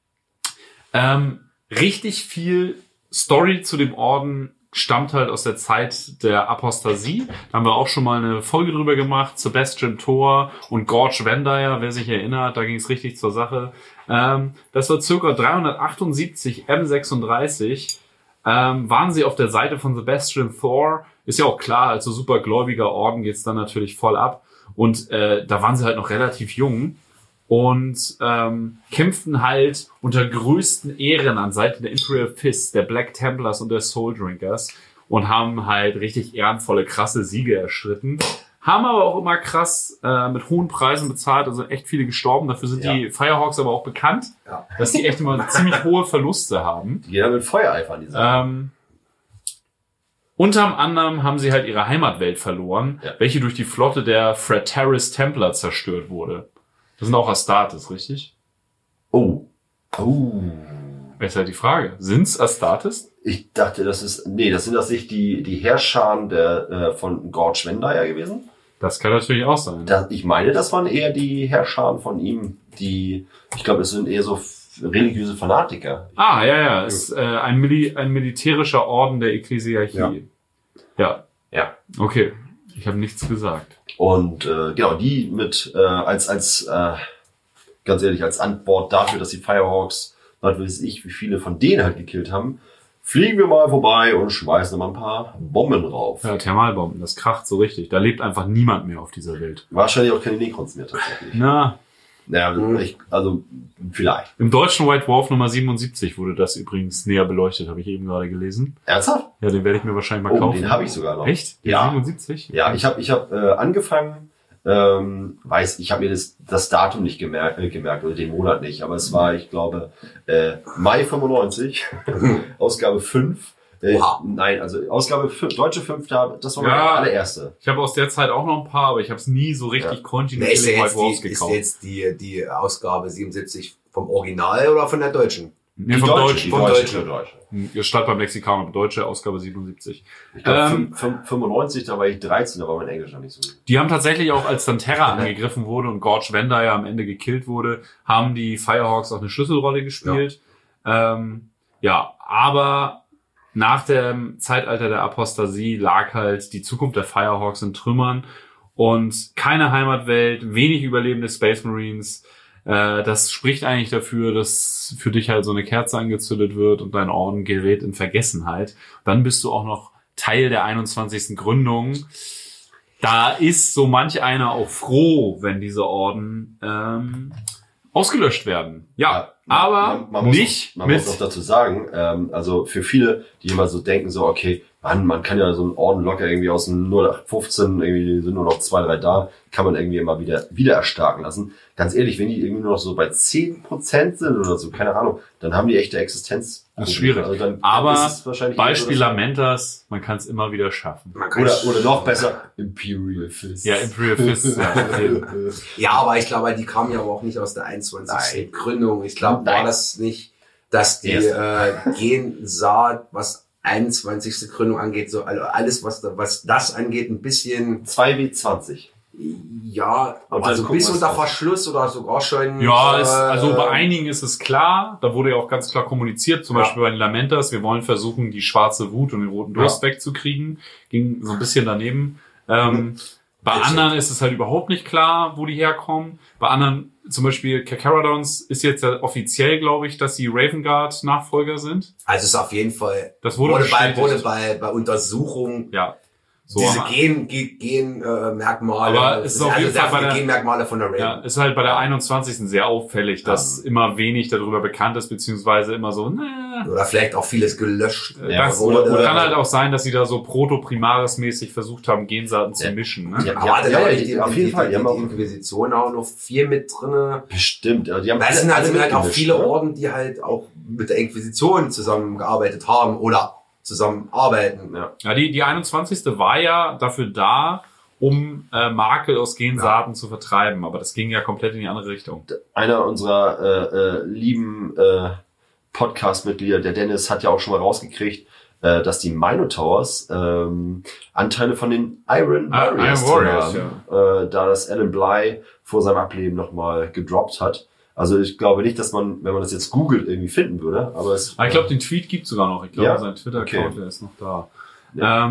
Richtig viel Story zu dem Orden stammt halt aus der Zeit der Apostasie. Da haben wir auch schon mal eine Folge drüber gemacht. Sebastian Thor und Gorge Vendire, wer sich erinnert, da ging es richtig zur Sache. Das war circa 378 M36. Waren sie auf der Seite von Sebastian Thor. Ist ja auch klar, als so supergläubiger Orden geht's dann natürlich voll ab. Und da waren sie halt noch relativ jung. Und kämpften halt unter größten Ehren an Seiten der Imperial Fist, der Black Templars und der Soul Drinkers und haben halt richtig ehrenvolle, krasse Siege erstritten. Haben aber auch immer krass mit hohen Preisen bezahlt, also echt viele gestorben. Dafür sind die Firehawks aber auch bekannt, dass die echt immer ziemlich hohe Verluste haben. Die gehen dann mit Feuereifer an die Sache. Unter anderem haben sie halt ihre Heimatwelt verloren, welche durch die Flotte der Frateris Templar zerstört wurde. Das sind auch Astartes, richtig? Oh. Ist halt die Frage. Sind's Astartes? Ich dachte, das sind das nicht die Herrscher von Gorge Vendire gewesen? Das kann natürlich auch sein. Ich meine, das waren eher die Herrscher von ihm, ich glaube, es sind eher so religiöse Fanatiker. Ja. Ist ein militärischer Orden der Ekklesiarchie. Ja. Okay. Ich habe nichts gesagt. Und die mit ganz ehrlich, als Antwort dafür, dass die Firehawks, was weiß ich, wie viele von denen halt gekillt haben, fliegen wir mal vorbei und schmeißen mal ein paar Bomben drauf. Ja, Thermalbomben, das kracht so richtig. Da lebt einfach niemand mehr auf dieser Welt. Wahrscheinlich auch keine Necrons mehr tatsächlich. Vielleicht. Im deutschen White Dwarf Nummer 77 wurde das übrigens näher beleuchtet, habe ich eben gerade gelesen. Ernsthaft? Ja, den werde ich mir wahrscheinlich mal kaufen. Den habe ich sogar noch. Echt? Ja. 77? Ja, ich hab angefangen, ich habe mir das Datum nicht gemerkt oder den Monat nicht, aber es war, ich glaube, Mai 95, Ausgabe 5. Nein, also Ausgabe 5, deutsche 5, das war meine allererste. Ich habe aus der Zeit auch noch ein paar, aber ich habe es nie so richtig kontinuierlich Ist gekauft. jetzt die Ausgabe 77 vom Original oder von der deutschen? Nee, vom Deutschen. Ihr stand beim Lexikon, aber deutsche Ausgabe 77. Ich glaube, 95, da war ich 13, da war mein Englisch noch nicht so gut. Die haben tatsächlich auch, als dann Terra angegriffen wurde und Gorge Vendire am Ende gekillt wurde, haben die Firehawks auch eine Schlüsselrolle gespielt. Aber nach dem Zeitalter der Apostasie lag halt die Zukunft der Firehawks in Trümmern und keine Heimatwelt, wenig überlebende Space Marines. Das spricht eigentlich dafür, dass für dich halt so eine Kerze angezündet wird und dein Orden gerät in Vergessenheit. Dann bist du auch noch Teil der 21. Gründung. Da ist so manch einer auch froh, wenn dieser Orden ausgelöscht werden. Ja, aber man nicht man muss mit... auch dazu sagen, also für viele, die immer so denken, so, okay, man kann ja so einen Orden locker irgendwie aus dem 0815, irgendwie sind nur noch 2, 3 da, kann man irgendwie immer wieder erstarken lassen. Ganz ehrlich, wenn die irgendwie nur noch so bei 10% sind oder so, keine Ahnung, dann haben die echte Existenz. Das ist schwierig. Also dann aber ist es wahrscheinlich Beispiel eher so, Lamentas, man kann es immer wieder schaffen. oder noch besser, Imperial Fist. Ja, Imperial Fist. Ja, aber ich glaube, die kamen ja aber auch nicht aus der 21. Gründung. Ich glaube, war das nicht, dass die Gensaat, was 21. Gründung angeht, so alles, was das angeht, ein bisschen 2W20. ja, Und also gucken, bis was unter das- Verschluss oder sogar schon. Ja, also bei einigen ist es klar, da wurde ja auch ganz klar kommuniziert, zum Beispiel bei den Lamentas, wir wollen versuchen, die schwarze Wut und den roten Durst wegzukriegen, ging so ein bisschen daneben. Bei anderen ist es halt überhaupt nicht klar, wo die herkommen. Bei anderen, zum Beispiel Carcharodons ist jetzt ja offiziell, glaube ich, dass sie Ravengard-Nachfolger sind. Also ist auf jeden Fall, Das wurde bestätigt. bei Untersuchungen Ja. So, diese aber- Merkmale, Aber es ist auf jeden sehr Fall bei viele der- Genmerkmale von der Raven. Ja, ist halt bei der 21. sehr auffällig, dass immer wenig darüber bekannt ist, beziehungsweise immer so, Oder vielleicht auch vieles gelöscht. das oder- kann halt auch sein, dass sie da so Proto-Primaris-mäßig versucht haben, Gensaaten zu mischen. Ne? Ja, Aber auf jeden Fall. Die haben die auch Inquisition auch noch viel mit drinne. bestimmt. Ja, die haben Da sind halt auch mitgemischt, viele ne? Orden, die halt auch mit der Inquisition zusammengearbeitet haben oder zusammenarbeiten. Ja. Ja, die 21. war ja dafür da, um Makel aus Gensaaten zu vertreiben, aber das ging ja komplett in die andere Richtung. Einer unserer lieben Podcast-Mitglieder, der Dennis, hat ja auch schon mal rausgekriegt, dass die Minotaurs Anteile von den Iron Warriors, Iron Warriors, drin haben, da das Alan Bly vor seinem Ableben nochmal gedroppt hat. Also ich glaube nicht, dass man, wenn man das jetzt googelt, irgendwie finden würde, aber es... Aber ich glaube, den Tweet gibt's sogar noch. Ich glaube, Ja? sein Twitter-Account, Okay. der ist noch da. Ja.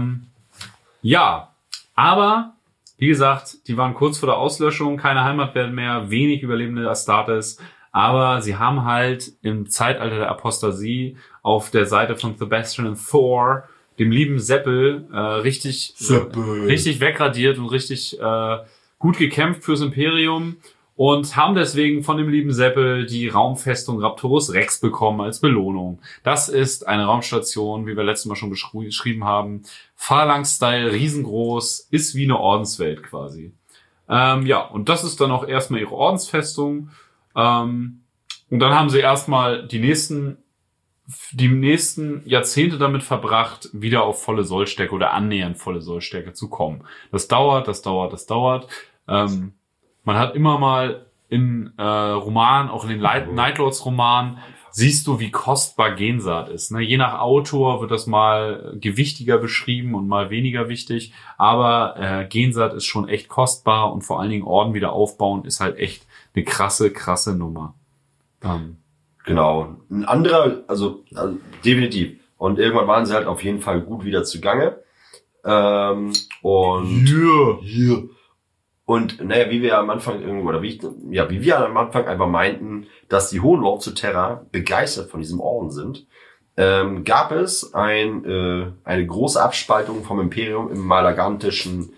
Ja, aber wie gesagt, die waren kurz vor der Auslöschung, keine Heimatwelt mehr, wenig überlebende Astartes, aber sie haben halt im Zeitalter der Apostasie auf der Seite von Sebastian und Thor, dem lieben Seppel, richtig wegradiert und richtig gut gekämpft fürs Imperium und haben deswegen von dem lieben Seppel die Raumfestung Raptorus Rex bekommen als Belohnung. Das ist eine Raumstation, wie wir letztes Mal schon beschrieben haben. Phalanx-Style, riesengroß, ist wie eine Ordenswelt quasi. Ja, und das ist dann auch erstmal ihre Ordensfestung. Und dann haben sie erstmal die nächsten Jahrzehnte damit verbracht, wieder auf volle Sollstärke oder annähernd volle Sollstärke zu kommen. Das dauert. Man hat immer mal in Romanen, auch in den Nightlords-Romanen, siehst du, wie kostbar Gensaat ist. Ne? Je nach Autor wird das mal gewichtiger beschrieben und mal weniger wichtig. Aber Gensaat ist schon echt kostbar und vor allen Dingen Orden wieder aufbauen ist halt echt eine krasse Nummer. Genau. Ein anderer, also definitiv. Und irgendwann waren sie halt auf jeden Fall gut wieder zugange. Und naja, wie wir am Anfang irgendwie, oder wie wir am Anfang einfach meinten, dass die Hohen Lords zu Terra begeistert von diesem Orden sind, gab es eine große Abspaltung vom Imperium im malagantinischen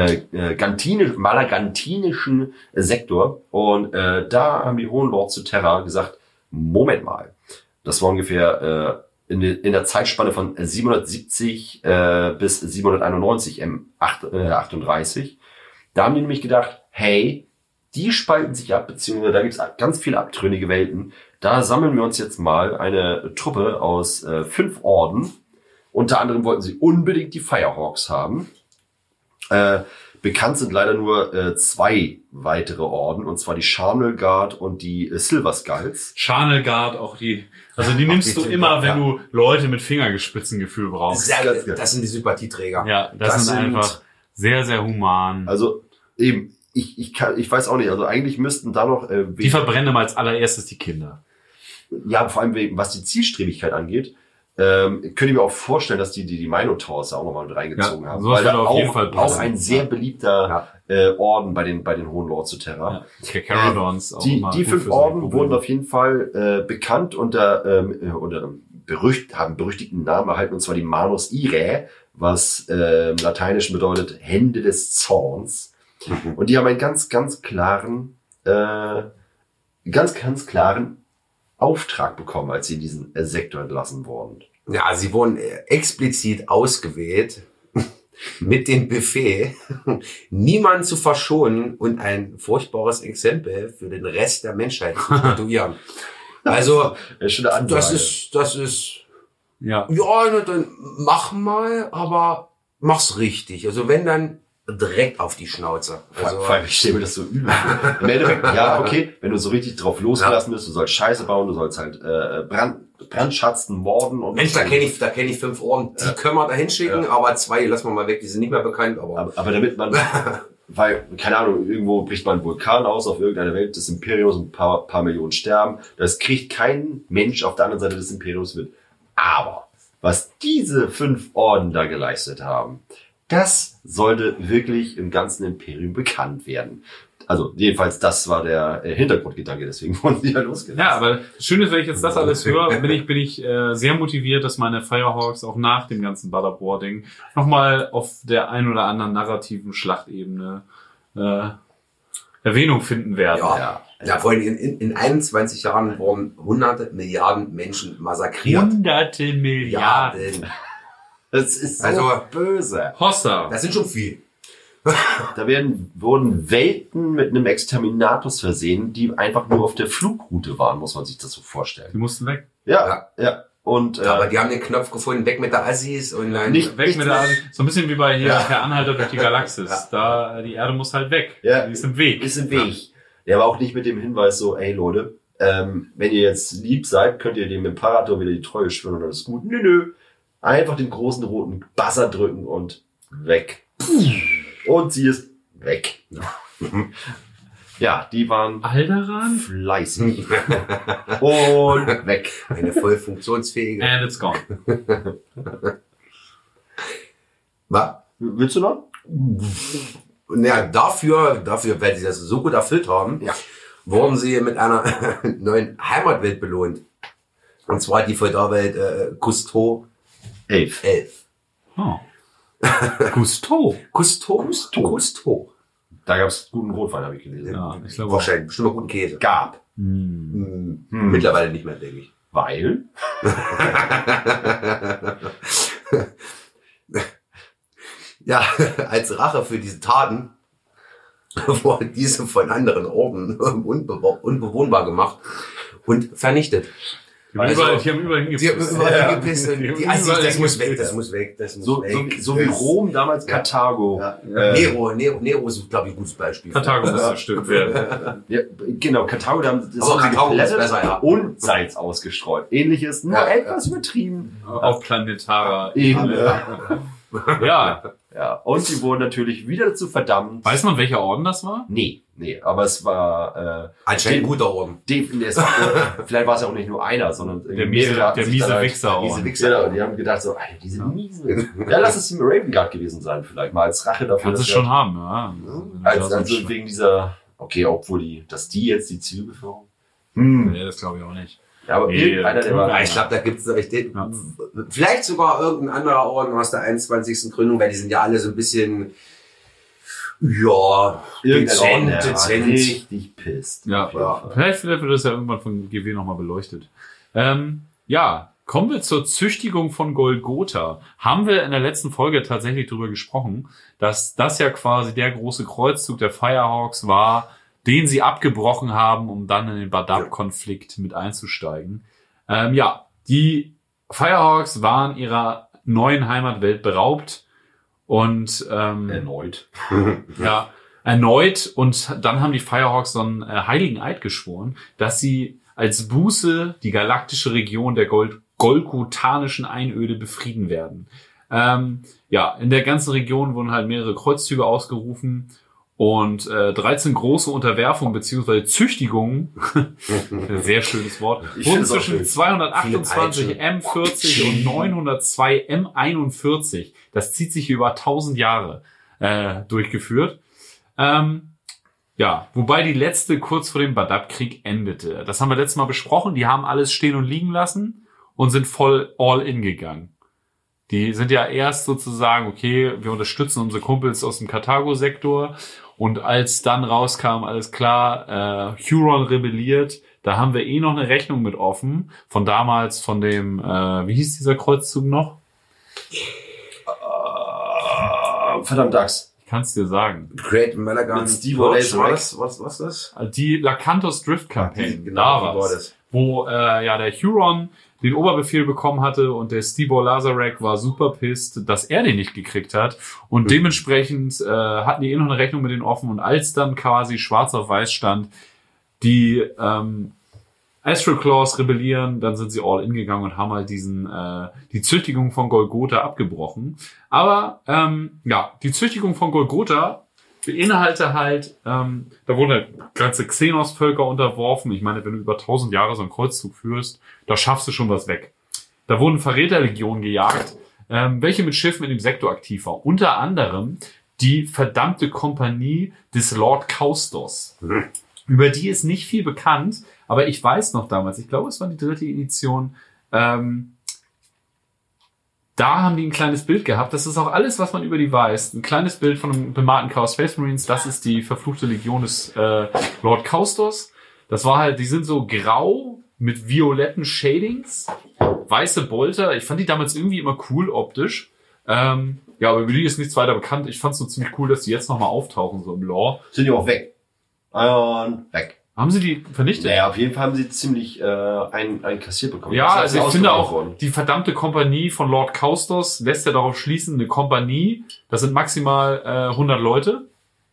Sektor. Und da haben die Hohen Lords zu Terra gesagt, Moment mal, das war ungefähr in der Zeitspanne von 770 bis 791 38. Da haben die nämlich gedacht, hey, die spalten sich ab, beziehungsweise da gibt's ganz viele abtrünnige Welten. Da sammeln wir uns jetzt mal eine Truppe aus 5 Orden. Unter anderem wollten sie unbedingt die Firehawks haben. Bekannt sind leider nur 2 weitere Orden, und zwar die Charnel Guard und die Silver Skulls. Charnel Guard, auch die nimmst du immer, wenn du Leute mit Fingerspitzengefühl brauchst. Das sind die Sympathieträger. Ja, das sind einfach sehr, sehr human. Also eben, ich weiß auch nicht, also eigentlich müssten da noch... die verbrennen immer als allererstes die Kinder. Ja, vor allem was die Zielstrebigkeit angeht, könnte ich mir auch vorstellen, dass die Minotaurs auch nochmal mit reingezogen haben. sowas Weil würde da auf jeden Fall auch passen. ein sehr beliebter Orden bei den Hohen Lords zu Terra. Ja, Carcharodons auch immer Die gut 5 für solche Orden Probleme. wurden auf jeden Fall bekannt unter haben berüchtigten Namen erhalten, und zwar die Manus Irae, was im Lateinischen bedeutet Hände des Zorns. Und die haben einen ganz, ganz klaren ganz, ganz klaren Auftrag bekommen, als sie in diesen Sektor entlassen wurden. Ja, sie wurden explizit ausgewählt mit dem Buffet, niemanden zu verschonen und ein furchtbares Exempel für den Rest der Menschheit zu statuieren. Also, das ist, Ja. ja, na, dann mach mal, aber mach's richtig. Also wenn, dann direkt auf die Schnauze. Also, Vor allem, ich stelle mir das so übel vor. Im Endeffekt, ja, okay, wenn du so richtig drauf losgelassen bist, du sollst Scheiße bauen, du sollst halt brandschatzen, morden und... Mensch, da kenn ich 5 Orden, die können wir da hinschicken, aber 2 lassen wir mal weg, die sind nicht mehr bekannt, aber Aber damit man... Weil, keine Ahnung, irgendwo bricht mal ein Vulkan aus auf irgendeiner Welt des Imperiums und ein paar Millionen sterben. Das kriegt kein Mensch auf der anderen Seite des Imperiums mit. Aber was diese 5 Orden da geleistet haben, das sollte wirklich im ganzen Imperium bekannt werden. Also jedenfalls, das war der Hintergrundgedanke, deswegen wurden sie ja losgelassen. Ja, aber das Schöne ist, wenn ich jetzt das alles höre, bin ich sehr motiviert, dass meine Firehawks auch nach dem ganzen Butterboarding nochmal auf der ein oder anderen narrativen Schlachtebene Erwähnung finden werden. ja, vor allem in 21 Jahren wurden hunderte Milliarden Menschen massakriert. Hunderte Milliarden. Das ist so Also, böse. Hossa. Das sind schon viel. Da wurden Welten mit einem Exterminatus versehen, die einfach nur auf der Flugroute waren, muss man sich das so Die vorstellen. mussten weg. Ja. Und Aber die haben den Knopf gefunden, weg mit der Assis und dann Nicht- Weg mit der, so ein bisschen wie bei hier Ja. Per Anhalter durch die Galaxis. Da, die Erde muss halt weg. Ja. Die ist im Weg. ist im Weg. Der war auch nicht mit dem Hinweis so, ey Leute, wenn ihr jetzt lieb seid, könnt ihr dem Imperator wieder die Treue schwören und alles ist gut. Nö. Einfach den großen roten Buzzer drücken und weg. Und sie ist weg. Ja, die waren Alderan? fleißig. Und weg. eine voll funktionsfähige. And it's gone. Was? Willst du noch? Und ja, dafür, weil sie das so gut erfüllt haben, wurden sie mit einer neuen Heimatwelt belohnt. Und zwar die Feudalwelt Cousteau 11. 11. Oh. Cousteau. Cousteau. Da gab es guten Rotwein, habe ich gelesen. Ja, ich glaube auch. Wahrscheinlich, bestimmt mal guten Käse. Gab. Mittlerweile nicht mehr, denke ich. Weil? Ja, als Rache für diese Taten wurden diese von anderen Orden unbewohnbar gemacht und vernichtet. Die haben überall Die haben hingepisst. überall gepisst. Die haben Die Assis, überall das muss weg, hingepisst. das muss weg, das muss So weg. wie Rom damals Karthago. Nero ist, glaube ich, ein gutes Beispiel. Karthago muss zerstört werden. Ja, genau, Karthago, da haben das Aber haben sie Karthago ist geplättet besser, ja. und Salz ausgestreut. Ähnliches, nur etwas übertrieben. Auf planetarer Eben. Ebene. Ja. Ja, und sie wurden natürlich wieder dazu verdammt. Weiß man, welcher Orden das war? Nee, aber es war Anscheinend ein guter Orden. vielleicht war es ja auch nicht nur einer, sondern Der miese Wichser. Wichser-Orden. Genau, die haben gedacht so, Alter, diese miesen. Ja, lass es im Raven Guard gewesen sein, vielleicht mal als Rache dafür. Kannst du dass schon wir- haben, ja. Also wegen dieser, okay, obwohl dass die jetzt die Zielbevölkerung. Nee, das glaube ich auch nicht. Ja, aber Nee, irgendeiner, der war. Ja, ich glaube, da gibt es Ja. vielleicht sogar irgendein anderer Orden aus der 21. Gründung, weil die sind ja alle so ein bisschen, ja, Irgendein Orden, der war dezent. richtig pisst. Ja. Vielleicht wird das ja irgendwann von GW nochmal beleuchtet. Ja, kommen wir zur Züchtigung von Golgotha. Haben wir in der letzten Folge tatsächlich drüber gesprochen, dass das ja quasi der große Kreuzzug der Firehawks war, den sie abgebrochen haben, um dann in den Badab-Konflikt mit einzusteigen. Ja, die Firehawks waren ihrer neuen Heimatwelt beraubt und Erneut. ja, erneut. Und dann haben die Firehawks so einen heiligen Eid geschworen, dass sie als Buße die galaktische Region der golgotanischen Einöde befrieden werden. Ja, in der ganzen Region wurden halt mehrere Kreuzzüge ausgerufen und 13 große Unterwerfungen bzw. Züchtigungen, sehr schönes Wort, Ich wurden find's auch zwischen schön. 228 M40 und 902 M41, das zieht sich über 1000 Jahre, durchgeführt. Ja, wobei die letzte kurz vor dem Badab-Krieg endete. Das haben wir letztes Mal besprochen. Die haben alles stehen und liegen lassen und sind voll all in gegangen. Die sind ja erst sozusagen, okay, wir unterstützen unsere Kumpels aus dem Karthago-Sektor Und als dann rauskam, alles klar, Huron rebelliert, da haben wir noch eine Rechnung mit offen, von damals, von dem, wie hieß dieser Kreuzzug noch? Verdammt Dachs. Ich kann's dir sagen. Great Malagan. Mit Steve Laser. Was das? Die Lakantos Drift Campaign, Genau, da wie war war's. das? Wo der Huron den Oberbefehl bekommen hatte und der Stibor Lazarek war super pissed, dass er den nicht gekriegt hat. Und dementsprechend hatten die noch eine Rechnung mit denen offen. Und als dann quasi schwarz auf weiß stand, die Astral Claws rebellieren, dann sind sie all in gegangen und haben halt die Züchtigung von Golgotha abgebrochen. Aber die Züchtigung von Golgotha beinhaltet halt, da wurden halt ganze Xenos-Völker unterworfen. Ich meine, wenn du über 1000 Jahre so einen Kreuzzug führst, da schaffst du schon was weg. Da wurden Verräterlegionen gejagt, welche mit Schiffen in dem Sektor aktiv war. Unter anderem die verdammte Kompanie des Lord Kaustos. Über die ist nicht viel bekannt, aber ich weiß noch damals, ich glaube, es war die 3. Edition, da haben die ein kleines Bild gehabt. Das ist auch alles, was man über die weiß. Ein kleines Bild von einem bemalten Chaos Space Marines. Das ist die verfluchte Legion des Lord Kaustos. Das war halt, die sind so grau mit violetten Shadings, weiße Bolter. Ich fand die damals irgendwie immer cool optisch. Aber über die ist nichts weiter bekannt. Ich fand es so ziemlich cool, dass die jetzt nochmal auftauchen, so im Lore. Sind die auch weg. Weg. Haben sie die vernichtet? Naja, auf jeden Fall haben sie ziemlich einen kassiert bekommen. Ja, also ich finde auch, worden. die verdammte Kompanie von Lord Kaustos lässt ja darauf schließen, eine Kompanie, das sind maximal 100 Leute.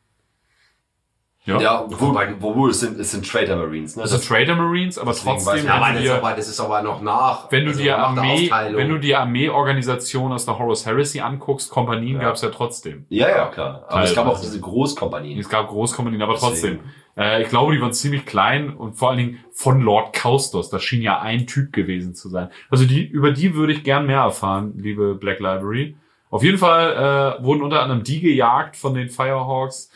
Ja, obwohl es sind Trader Marines, ne? Das sind Trader Marines, aber deswegen trotzdem, Ja, aber das ist aber noch nach. wenn du also dir nach der Armee, Aufteilung. wenn du die Armeeorganisation aus der Horus Heresy anguckst, Kompanien gab's ja trotzdem. Ja, klar. Aber es gab auch Teilweise. diese Großkompanien. Es gab Großkompanien, aber Deswegen. trotzdem. Ich glaube, die waren ziemlich klein und vor allen Dingen von Lord Kaustos. Das schien ja ein Typ gewesen zu sein. Also über die würde ich gern mehr erfahren, liebe Black Library. Auf jeden Fall wurden unter anderem die gejagt von den Firehawks.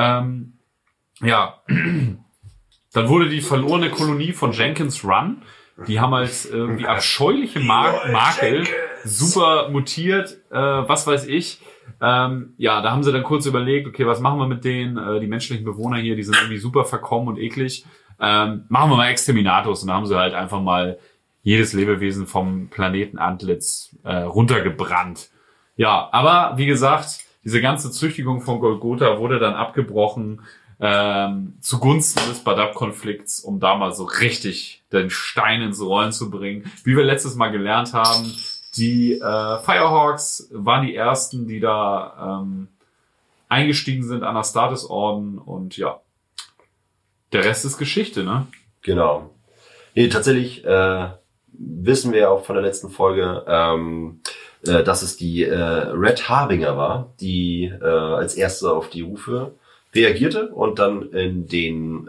Dann wurde die verlorene Kolonie von Jenkins Run. Die haben als irgendwie abscheuliche Makel super mutiert, was weiß ich. Da haben sie dann kurz überlegt, okay, was machen wir mit denen? Die menschlichen Bewohner hier, die sind irgendwie super verkommen und eklig. Machen wir mal Exterminatus. Und da haben sie halt einfach mal jedes Lebewesen vom Planeten Antlitz runtergebrannt. Ja, aber wie gesagt, diese ganze Züchtigung von Golgotha wurde dann abgebrochen zugunsten des Badab-Konflikts, um da mal so richtig den Stein ins Rollen zu bringen. Wie wir letztes Mal gelernt haben, die Firehawks waren die ersten, die da eingestiegen sind an Astartes-Orden und ja, der Rest ist Geschichte, ne? Genau. Nee, tatsächlich wissen wir ja auch von der letzten Folge, dass es die Red Harbinger war, die als erste auf die Rufe reagierte und dann in den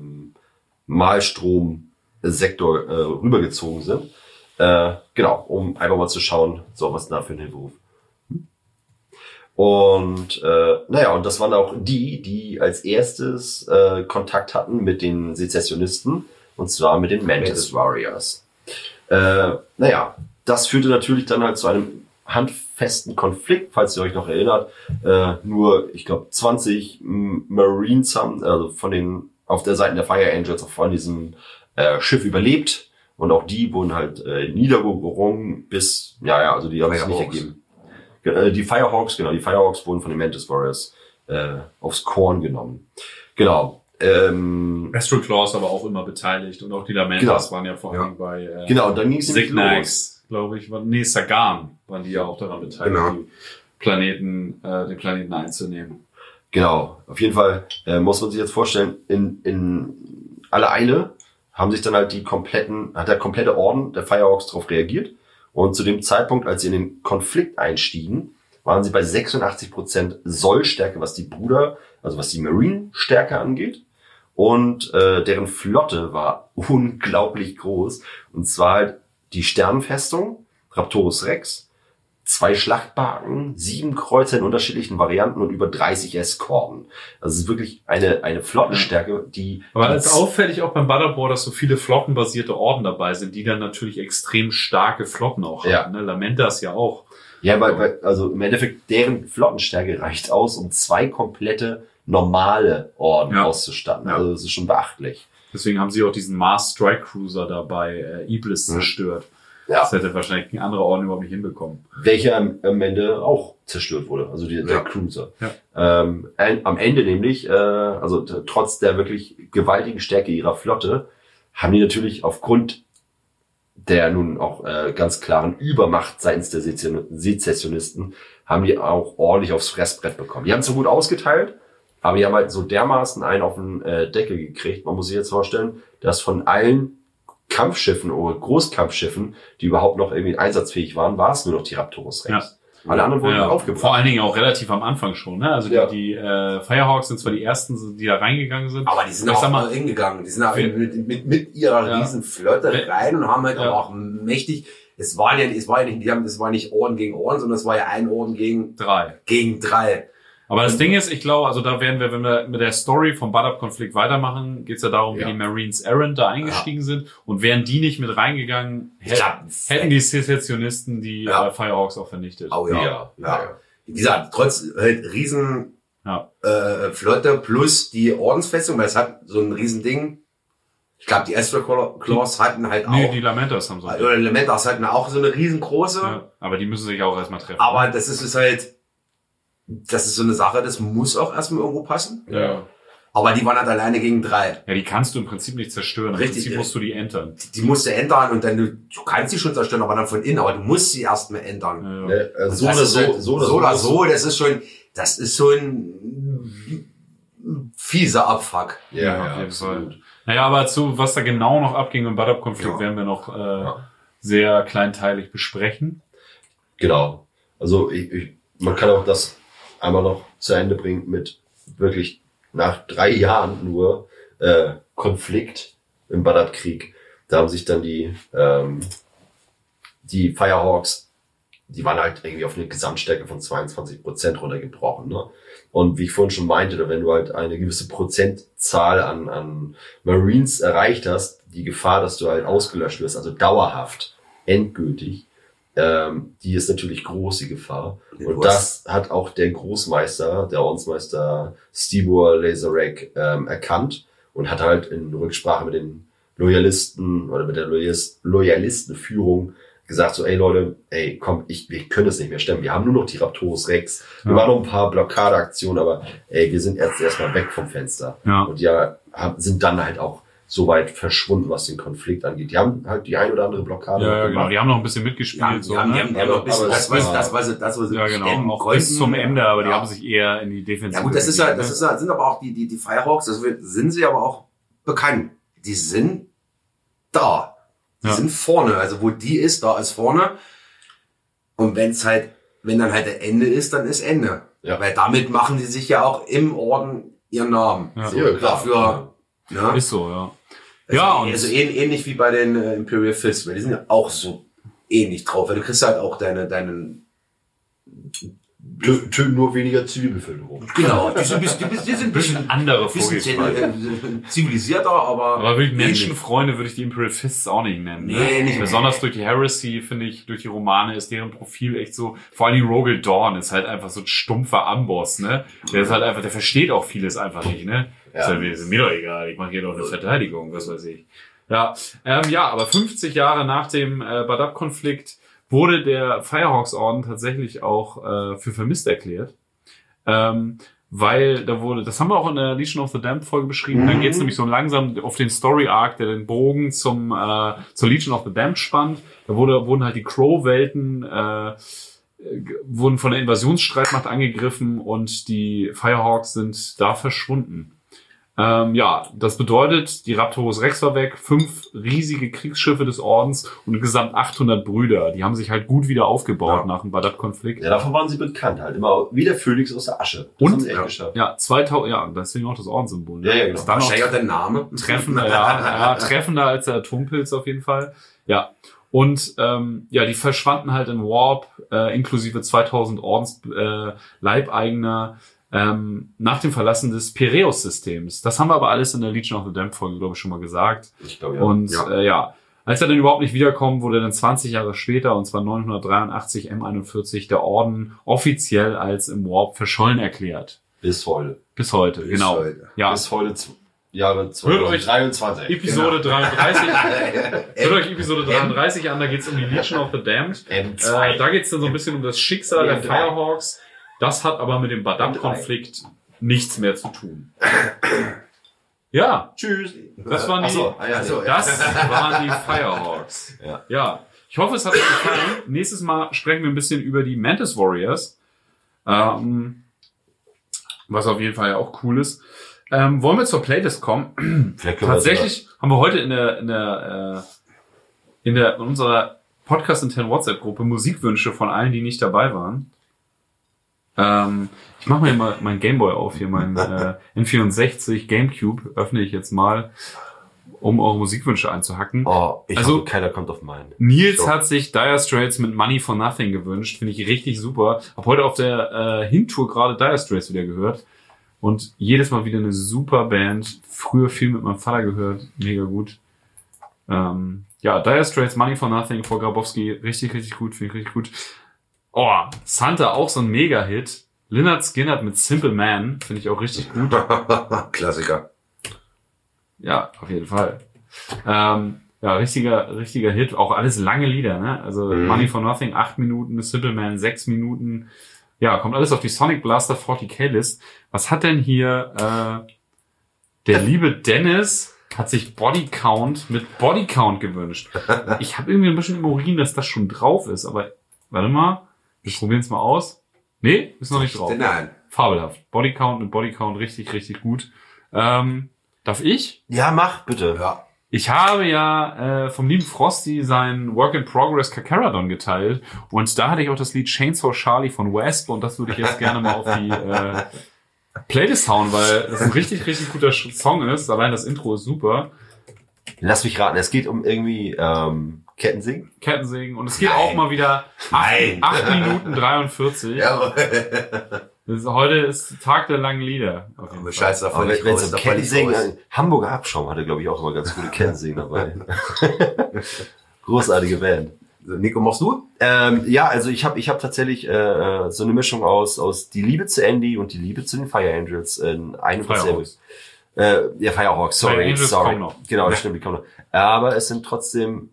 Malstrom-Sektor rübergezogen sind. Um einfach mal zu schauen, so was da für ein Hilferuf. Und und das waren auch die als erstes Kontakt hatten mit den Sezessionisten, und zwar mit den Mantis Warriors. Das führte natürlich dann halt zu einem handfesten Konflikt, falls ihr euch noch erinnert. Nur, ich glaube, 20 Marines haben, also von den, auf der Seite der Fire Angels, auch von diesem Schiff überlebt. Und auch die wurden halt niedergerungen bis, also die haben es nicht ergeben. Die Firehawks wurden von den Mantis Warriors aufs Korn genommen. Genau. Astral Claws aber auch immer beteiligt und auch die Lamentas waren ja vor allem bei und dann ging es Signax, glaube ich, Sagan waren die ja auch daran beteiligt, die den Planeten einzunehmen. Genau, auf jeden Fall muss man sich jetzt vorstellen, in aller Eile haben sich dann halt hat der komplette Orden der Firehawks darauf reagiert. Und zu dem Zeitpunkt, als sie in den Konflikt einstiegen, waren sie bei 86% Sollstärke, was die was die Marine-Stärke angeht. Und deren Flotte war unglaublich groß. Und zwar halt die Sternenfestung, Raptorus Rex, 2 Schlachtbarken, 7 Kreuzer in unterschiedlichen Varianten und über 30 Eskorten. Also es ist wirklich eine Flottenstärke, die... Aber es ist auffällig auch beim Badabor, dass so viele flottenbasierte Orden dabei sind, die dann natürlich extrem starke Flotten auch haben. Ne? Lamentas ja auch. Ja, weil also im Endeffekt deren Flottenstärke reicht aus, um 2 komplette normale Orden Ja. auszustatten. Ja. Also das ist schon beachtlich. Deswegen haben sie auch diesen Mars Strike Cruiser dabei Iblis zerstört. Ja. Das hätte wahrscheinlich ein anderer Orden überhaupt nicht hinbekommen. Welcher am Ende auch zerstört wurde, also der Cruiser. Ja. Am Ende nämlich, trotz der wirklich gewaltigen Stärke ihrer Flotte, haben die natürlich aufgrund der nun auch ganz klaren Übermacht seitens der Sezessionisten, haben die auch ordentlich aufs Fressbrett bekommen. Die haben es so gut ausgeteilt, aber die haben halt so dermaßen einen auf den Deckel gekriegt. Man muss sich jetzt vorstellen, dass von allen Kampfschiffen oder Großkampfschiffen, die überhaupt noch irgendwie einsatzfähig waren, war es nur noch die Raptorus Rex. Alle anderen wurden aufgebracht. Vor allen Dingen auch relativ am Anfang schon. Ne? Also Ja. die Firehawks sind zwar die ersten, die da reingegangen sind. Aber die sind Ich auch sag mal, mal hingegangen. Die sind auch mit ihrer Ja. riesen Flotte rein und haben halt Ja. aber auch mächtig. Es war nicht Orden gegen Orden, sondern es war ja ein Orden gegen 3. 3. Aber das Ding ist, ich glaube, also da werden wir, wenn wir mit der Story vom Badab-Konflikt weitermachen, geht's ja darum, wie die Marines Errant da eingestiegen sind. Und wären die nicht mit reingegangen, hätten die Sezessionisten die Firehawks auch vernichtet. Oh ja. Ja. Wie gesagt, trotz halt riesen Flotte plus die Ordensfestung, weil es hat so ein riesen Ding. Ich glaube, die Astral Claws hatten halt Nee, auch, die Lamentas haben so. oder Elementars hatten auch so eine riesengroße. Ja, aber die müssen sich auch erstmal treffen. Aber das ist so eine Sache, das muss auch erstmal irgendwo passen. Ja. Aber die waren halt alleine gegen 3. Ja, die kannst du im Prinzip nicht zerstören. Im Richtig, Prinzip musst du die entern. Die musst du ändern und dann, du kannst sie schon zerstören, aber dann von innen, aber du musst sie erstmal ändern. Ja. So oder so, das ist so ein fieser Abfuck. Ja, auf jeden Fall. Naja, aber zu was da genau noch abging im Badab-Konflikt werden wir noch sehr kleinteilig besprechen. Genau. Also man kann auch das einmal noch zu Ende bringen mit wirklich nach 3 Jahren nur Konflikt im Badab-Krieg. Da haben sich dann die Firehawks, die waren halt irgendwie auf eine Gesamtstärke von 22% runtergebrochen. Ne? Und wie ich vorhin schon meinte, wenn du halt eine gewisse Prozentzahl an Marines erreicht hast, die Gefahr, dass du halt ausgelöscht wirst, also dauerhaft, endgültig, die ist natürlich groß, die Gefahr. Und das hat auch der Großmeister, der Ordensmeister Stibor Lazarak erkannt und hat halt in Rücksprache mit den Loyalisten oder mit der Loyalistenführung gesagt so, ey Leute, komm, wir können es nicht mehr stemmen. Wir haben nur noch die Raptorus Rex. Wir machen noch ein paar Blockadeaktionen, aber wir sind jetzt erstmal weg vom Fenster. Ja. Und sind dann halt auch so weit verschwunden, was den Konflikt angeht. Die haben halt die ein oder andere Blockade Ja, gemacht. genau. Die haben noch ein bisschen mitgespielt. Die haben noch bis Ja, genau. Auch bis zum Ende, aber die haben sich eher in die Defensive. Ja gut, sind aber auch die Firehawks, sind sie aber auch bekannt. Die sind da. Die sind vorne. Also wo die ist, da ist vorne. Und wenn dann halt der Ende ist, dann ist Ende. Ja. Weil damit machen die sich ja auch im Orden ihren Namen. Ja. So, Ja, klar. dafür, ne? Ist so, ja. Also ähnlich wie bei den Imperial Fist, weil die sind ja auch so ähnlich drauf. Weil du kriegst halt auch deinen Töten nur weniger Zivilbevölkerung. genau, die sind ein bisschen Andere bisschen Vorgehensweise. zivilisierter, aber Aber ähnlich. Menschenfreunde würde ich die Imperial Fists auch nicht nennen. Nee, nicht Besonders durch die Heresy, finde ich, durch die Romane ist deren Profil echt so, vor allem Rogel Dawn ist halt einfach so ein stumpfer Amboss, ne? Der ist halt einfach, der versteht auch vieles einfach nicht, ne? Ja. Ist mir doch egal, ich mache hier doch eine Verteidigung, was weiß ich. Ja, aber 50 Jahre nach dem Badab-Konflikt wurde der Firehawks-Orden tatsächlich auch für vermisst erklärt. Weil das haben wir auch in der Legion of the Damned Folge beschrieben, dann geht's nämlich so langsam auf den Story-Arc, der den Bogen zur Legion of the Damned spannt. Da wurden halt die Crow-Welten wurden von der Invasionsstreitmacht angegriffen und die Firehawks sind da verschwunden. Das bedeutet, die Raptorus Rex war weg, 5 riesige Kriegsschiffe des Ordens und insgesamt 800 Brüder. Die haben sich halt gut wieder aufgebaut nach dem Badab-Konflikt. Ja, davon waren sie bekannt halt. Immer wie der Phönix aus der Asche. Das Und? haben sie echt geschafft. Ja, 2000, deswegen auch das Ordenssymbol. Ne? Ja, genau. Ist dann noch wahrscheinlich auch der Name. treffender als der Atompilz auf jeden Fall. Ja. Und die verschwanden halt in Warp, inklusive 2000 Leibeigener nach dem Verlassen des Piraeus-Systems. Das haben wir aber alles in der Legion of the Damned Folge, glaube ich, schon mal gesagt. Ich glaube, ja. Und als er dann überhaupt nicht wiederkommt, wurde dann 20 Jahre später, und zwar 983 M41, der Orden offiziell als im Warp verschollen erklärt. Bis heute. Bis heute, genau. heute. Ja. Bis heute Jahre Hört euch 2023. Episode 33. Hört euch Episode 33 an, da geht's um die Legion of the Damned. M2. Da geht's dann so ein bisschen um das Schicksal der M3. Firehawks. Das hat aber mit dem Badab-Konflikt nichts mehr zu tun. Ja, Tschüss. das waren die, das waren die Firehawks. Ja. Ich hoffe, es hat euch gefallen. Nächstes Mal sprechen wir ein bisschen über die Mantis Warriors. Was auf jeden Fall ja auch cool ist. Wollen wir zur Playlist kommen? Tatsächlich haben wir heute in unserer Podcast intern WhatsApp-Gruppe Musikwünsche von allen, die nicht dabei waren. Ich mache mir mal meinen Gameboy auf hier, mein N64 Gamecube öffne ich jetzt mal, um eure Musikwünsche einzuhacken. Oh, Also, hoffe, keiner kommt auf meinen. Nils hat sich Dire Straits mit Money for Nothing gewünscht, finde ich richtig super. Hab heute auf der Hintour gerade Dire Straits wieder gehört und jedes Mal wieder eine super Band. Früher viel mit meinem Vater gehört, mega gut. Ja, Dire Straits, Money for Nothing vor Grabowski, richtig, richtig gut, finde ich richtig gut. Oh, Santa, auch so ein Mega-Hit. Lynyrd Skynyrd mit Simple Man, finde ich auch richtig gut. Klassiker. Ja, auf jeden Fall. Ja, richtiger Hit. Auch alles lange Lieder, ne? Also Money for Nothing 8 Minuten, Simple Man 6 Minuten. Ja, kommt alles auf die Sonic Blaster 40k List. Was hat denn hier der liebe Dennis hat sich Body Count mit Body Count gewünscht. Ich habe irgendwie ein bisschen im Urin, dass das schon drauf ist, aber warte mal, wir probieren es mal aus. Nee, ist noch nicht drauf. Nein. Fabelhaft. Body Count mit Body Count richtig, richtig gut. Darf ich? Ja, mach, bitte. Ja. Ich habe ja vom lieben Frosty sein Work in Progress Carcharodon geteilt und da hatte ich auch das Lied Chainsaw Charlie von Wasp und das würde ich jetzt gerne mal auf die Playlist hauen, weil das ein richtig, richtig guter Song ist. Allein das Intro ist super. Lass mich raten, es geht um irgendwie Kettensägen Und es geht auch mal wieder 8 Minuten 43. Ja. Heute ist Tag der langen Lieder. Auf jeden Fall. Scheiß da Aber völlig wenn raus. es um Da völlig Kettensägen, raus. Hamburger Abschaum hatte, glaube ich, auch immer ganz gute Kettensägen dabei. Großartige Band. Nico, machst du? Ja, also ich hab tatsächlich so eine Mischung aus die Liebe zu Andy und die Liebe zu den Fire Angels in einem Firehawks. Firehawks, sorry. Fire Angels kommen noch. Genau, das stimmt, die kommen noch. Aber es sind trotzdem,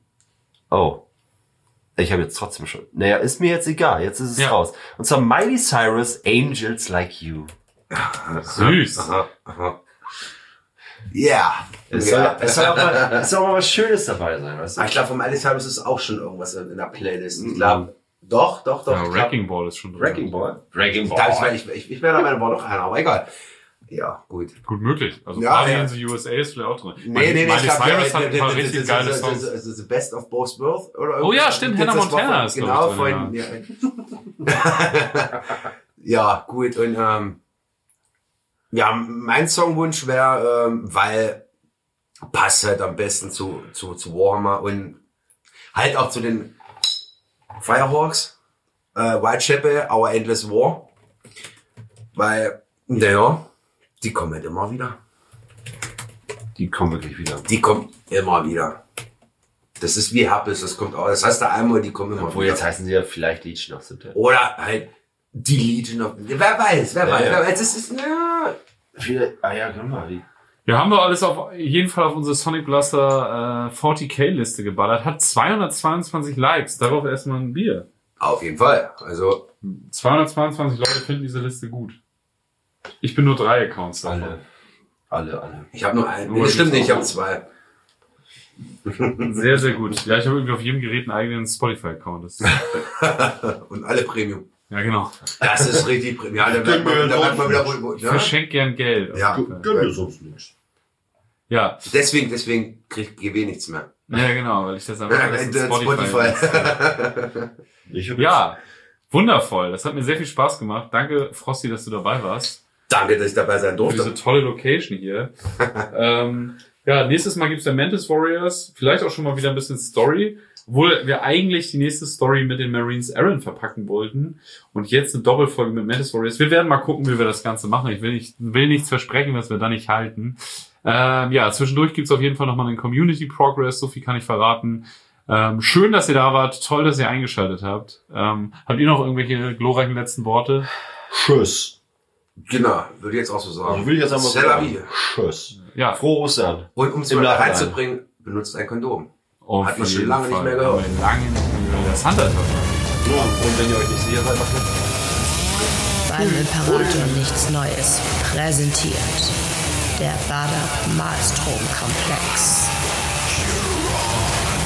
ich habe jetzt trotzdem schon, naja, ist mir jetzt egal, jetzt ist es raus. Und zwar Miley Cyrus, Angels Like You. Süß. Aha. Ja. Es soll auch mal was Schönes dabei sein, weißt du? Ich glaube, von Miley Cyrus ist auch schon irgendwas in der Playlist. Ich glaube, doch. Ja, Wrecking Ball ist schon drin. Wrecking Ball. Ich wäre da meine Woche noch einer, aber egal. Ja, gut. Gut möglich. Also Ja, Party ja. in the USA ist vielleicht auch drin. Nee, Miley ich glaub, Cyrus hat ein paar richtig geile das Songs. ist The Best of Both Worlds. Oder Oh ja, stimmt, Hannah das war Montana von- ist, Genau, glaub ich, von... Ja. Ja, gut. Und ja, mein Songwunsch wäre, weil passt halt am besten zu Warhammer und halt auch zu den Firehawks, Whitechapel, Our Endless War, weil, naja, die kommen halt immer wieder. Die kommen wirklich wieder. Die kommen immer wieder. Das ist wie Happes, das kommt auch. Das heißt da einmal, die kommen immer Obwohl, wieder. jetzt heißen sie ja vielleicht Legion of the Dead. Oder halt die Legion of... Wer weiß. Das ist... Ja. Viele, ja, guck mal, Wir haben doch alles auf jeden Fall auf unsere Sonic Blaster 40k Liste geballert. Hat 222 Likes. Darauf erstmal ein Bier. Auf jeden Fall. Also 222 Leute finden diese Liste gut. Ich bin nur 3 Accounts davon. Alle. ich habe nur einen. Nur Das stimmt die nicht, ich habe 2. Sehr, sehr gut. Ja, ich habe irgendwie auf jedem Gerät einen eigenen Spotify-Account. Das ist, Und alle Premium. ja, genau. Das ist richtig Premium. Ja, da wird man wieder wohl. Ich verschenke gern Geld. Ja. Gönn dir sonst nichts. Ja. Deswegen kriegt GW nichts mehr. Ja, genau, weil ich das einfach alles in Spotify. Ja, wundervoll. Das hat mir sehr viel Spaß gemacht. Danke, Frosty, dass du dabei warst. Danke, dass ich dabei sein Für diese durfte. tolle Location hier. Ja, nächstes Mal gibt's ja Mantis Warriors. Vielleicht auch schon mal wieder ein bisschen Story. Obwohl wir eigentlich die nächste Story mit den Marines Aaron verpacken wollten. Und jetzt eine Doppelfolge mit Mantis Warriors. Wir werden mal gucken, wie wir das Ganze machen. Ich will nichts versprechen, was wir da nicht halten. Ja, zwischendurch gibt's auf jeden Fall nochmal einen Community Progress. So viel kann ich verraten. Schön, dass ihr da wart. Toll, dass ihr eingeschaltet habt. Habt ihr noch irgendwelche glorreichen letzten Worte? Tschüss. Genau, würde ich jetzt auch so sagen. Also will ich jetzt einmal C'est la vie. Tschüss. Ja. Frohe Ostern. Und um es Im mal Nachhinein. reinzubringen, benutzt ein Kondom. Auf Hat man schon jeden lange nicht Fall. mehr gehört. Haben wir lange nicht mehr gehört. Das Hunter-Tasche. So, und wenn ihr euch nicht sicher seid, macht mit. Beim Imperator nichts Neues präsentiert der Bader Malstrom-Komplex.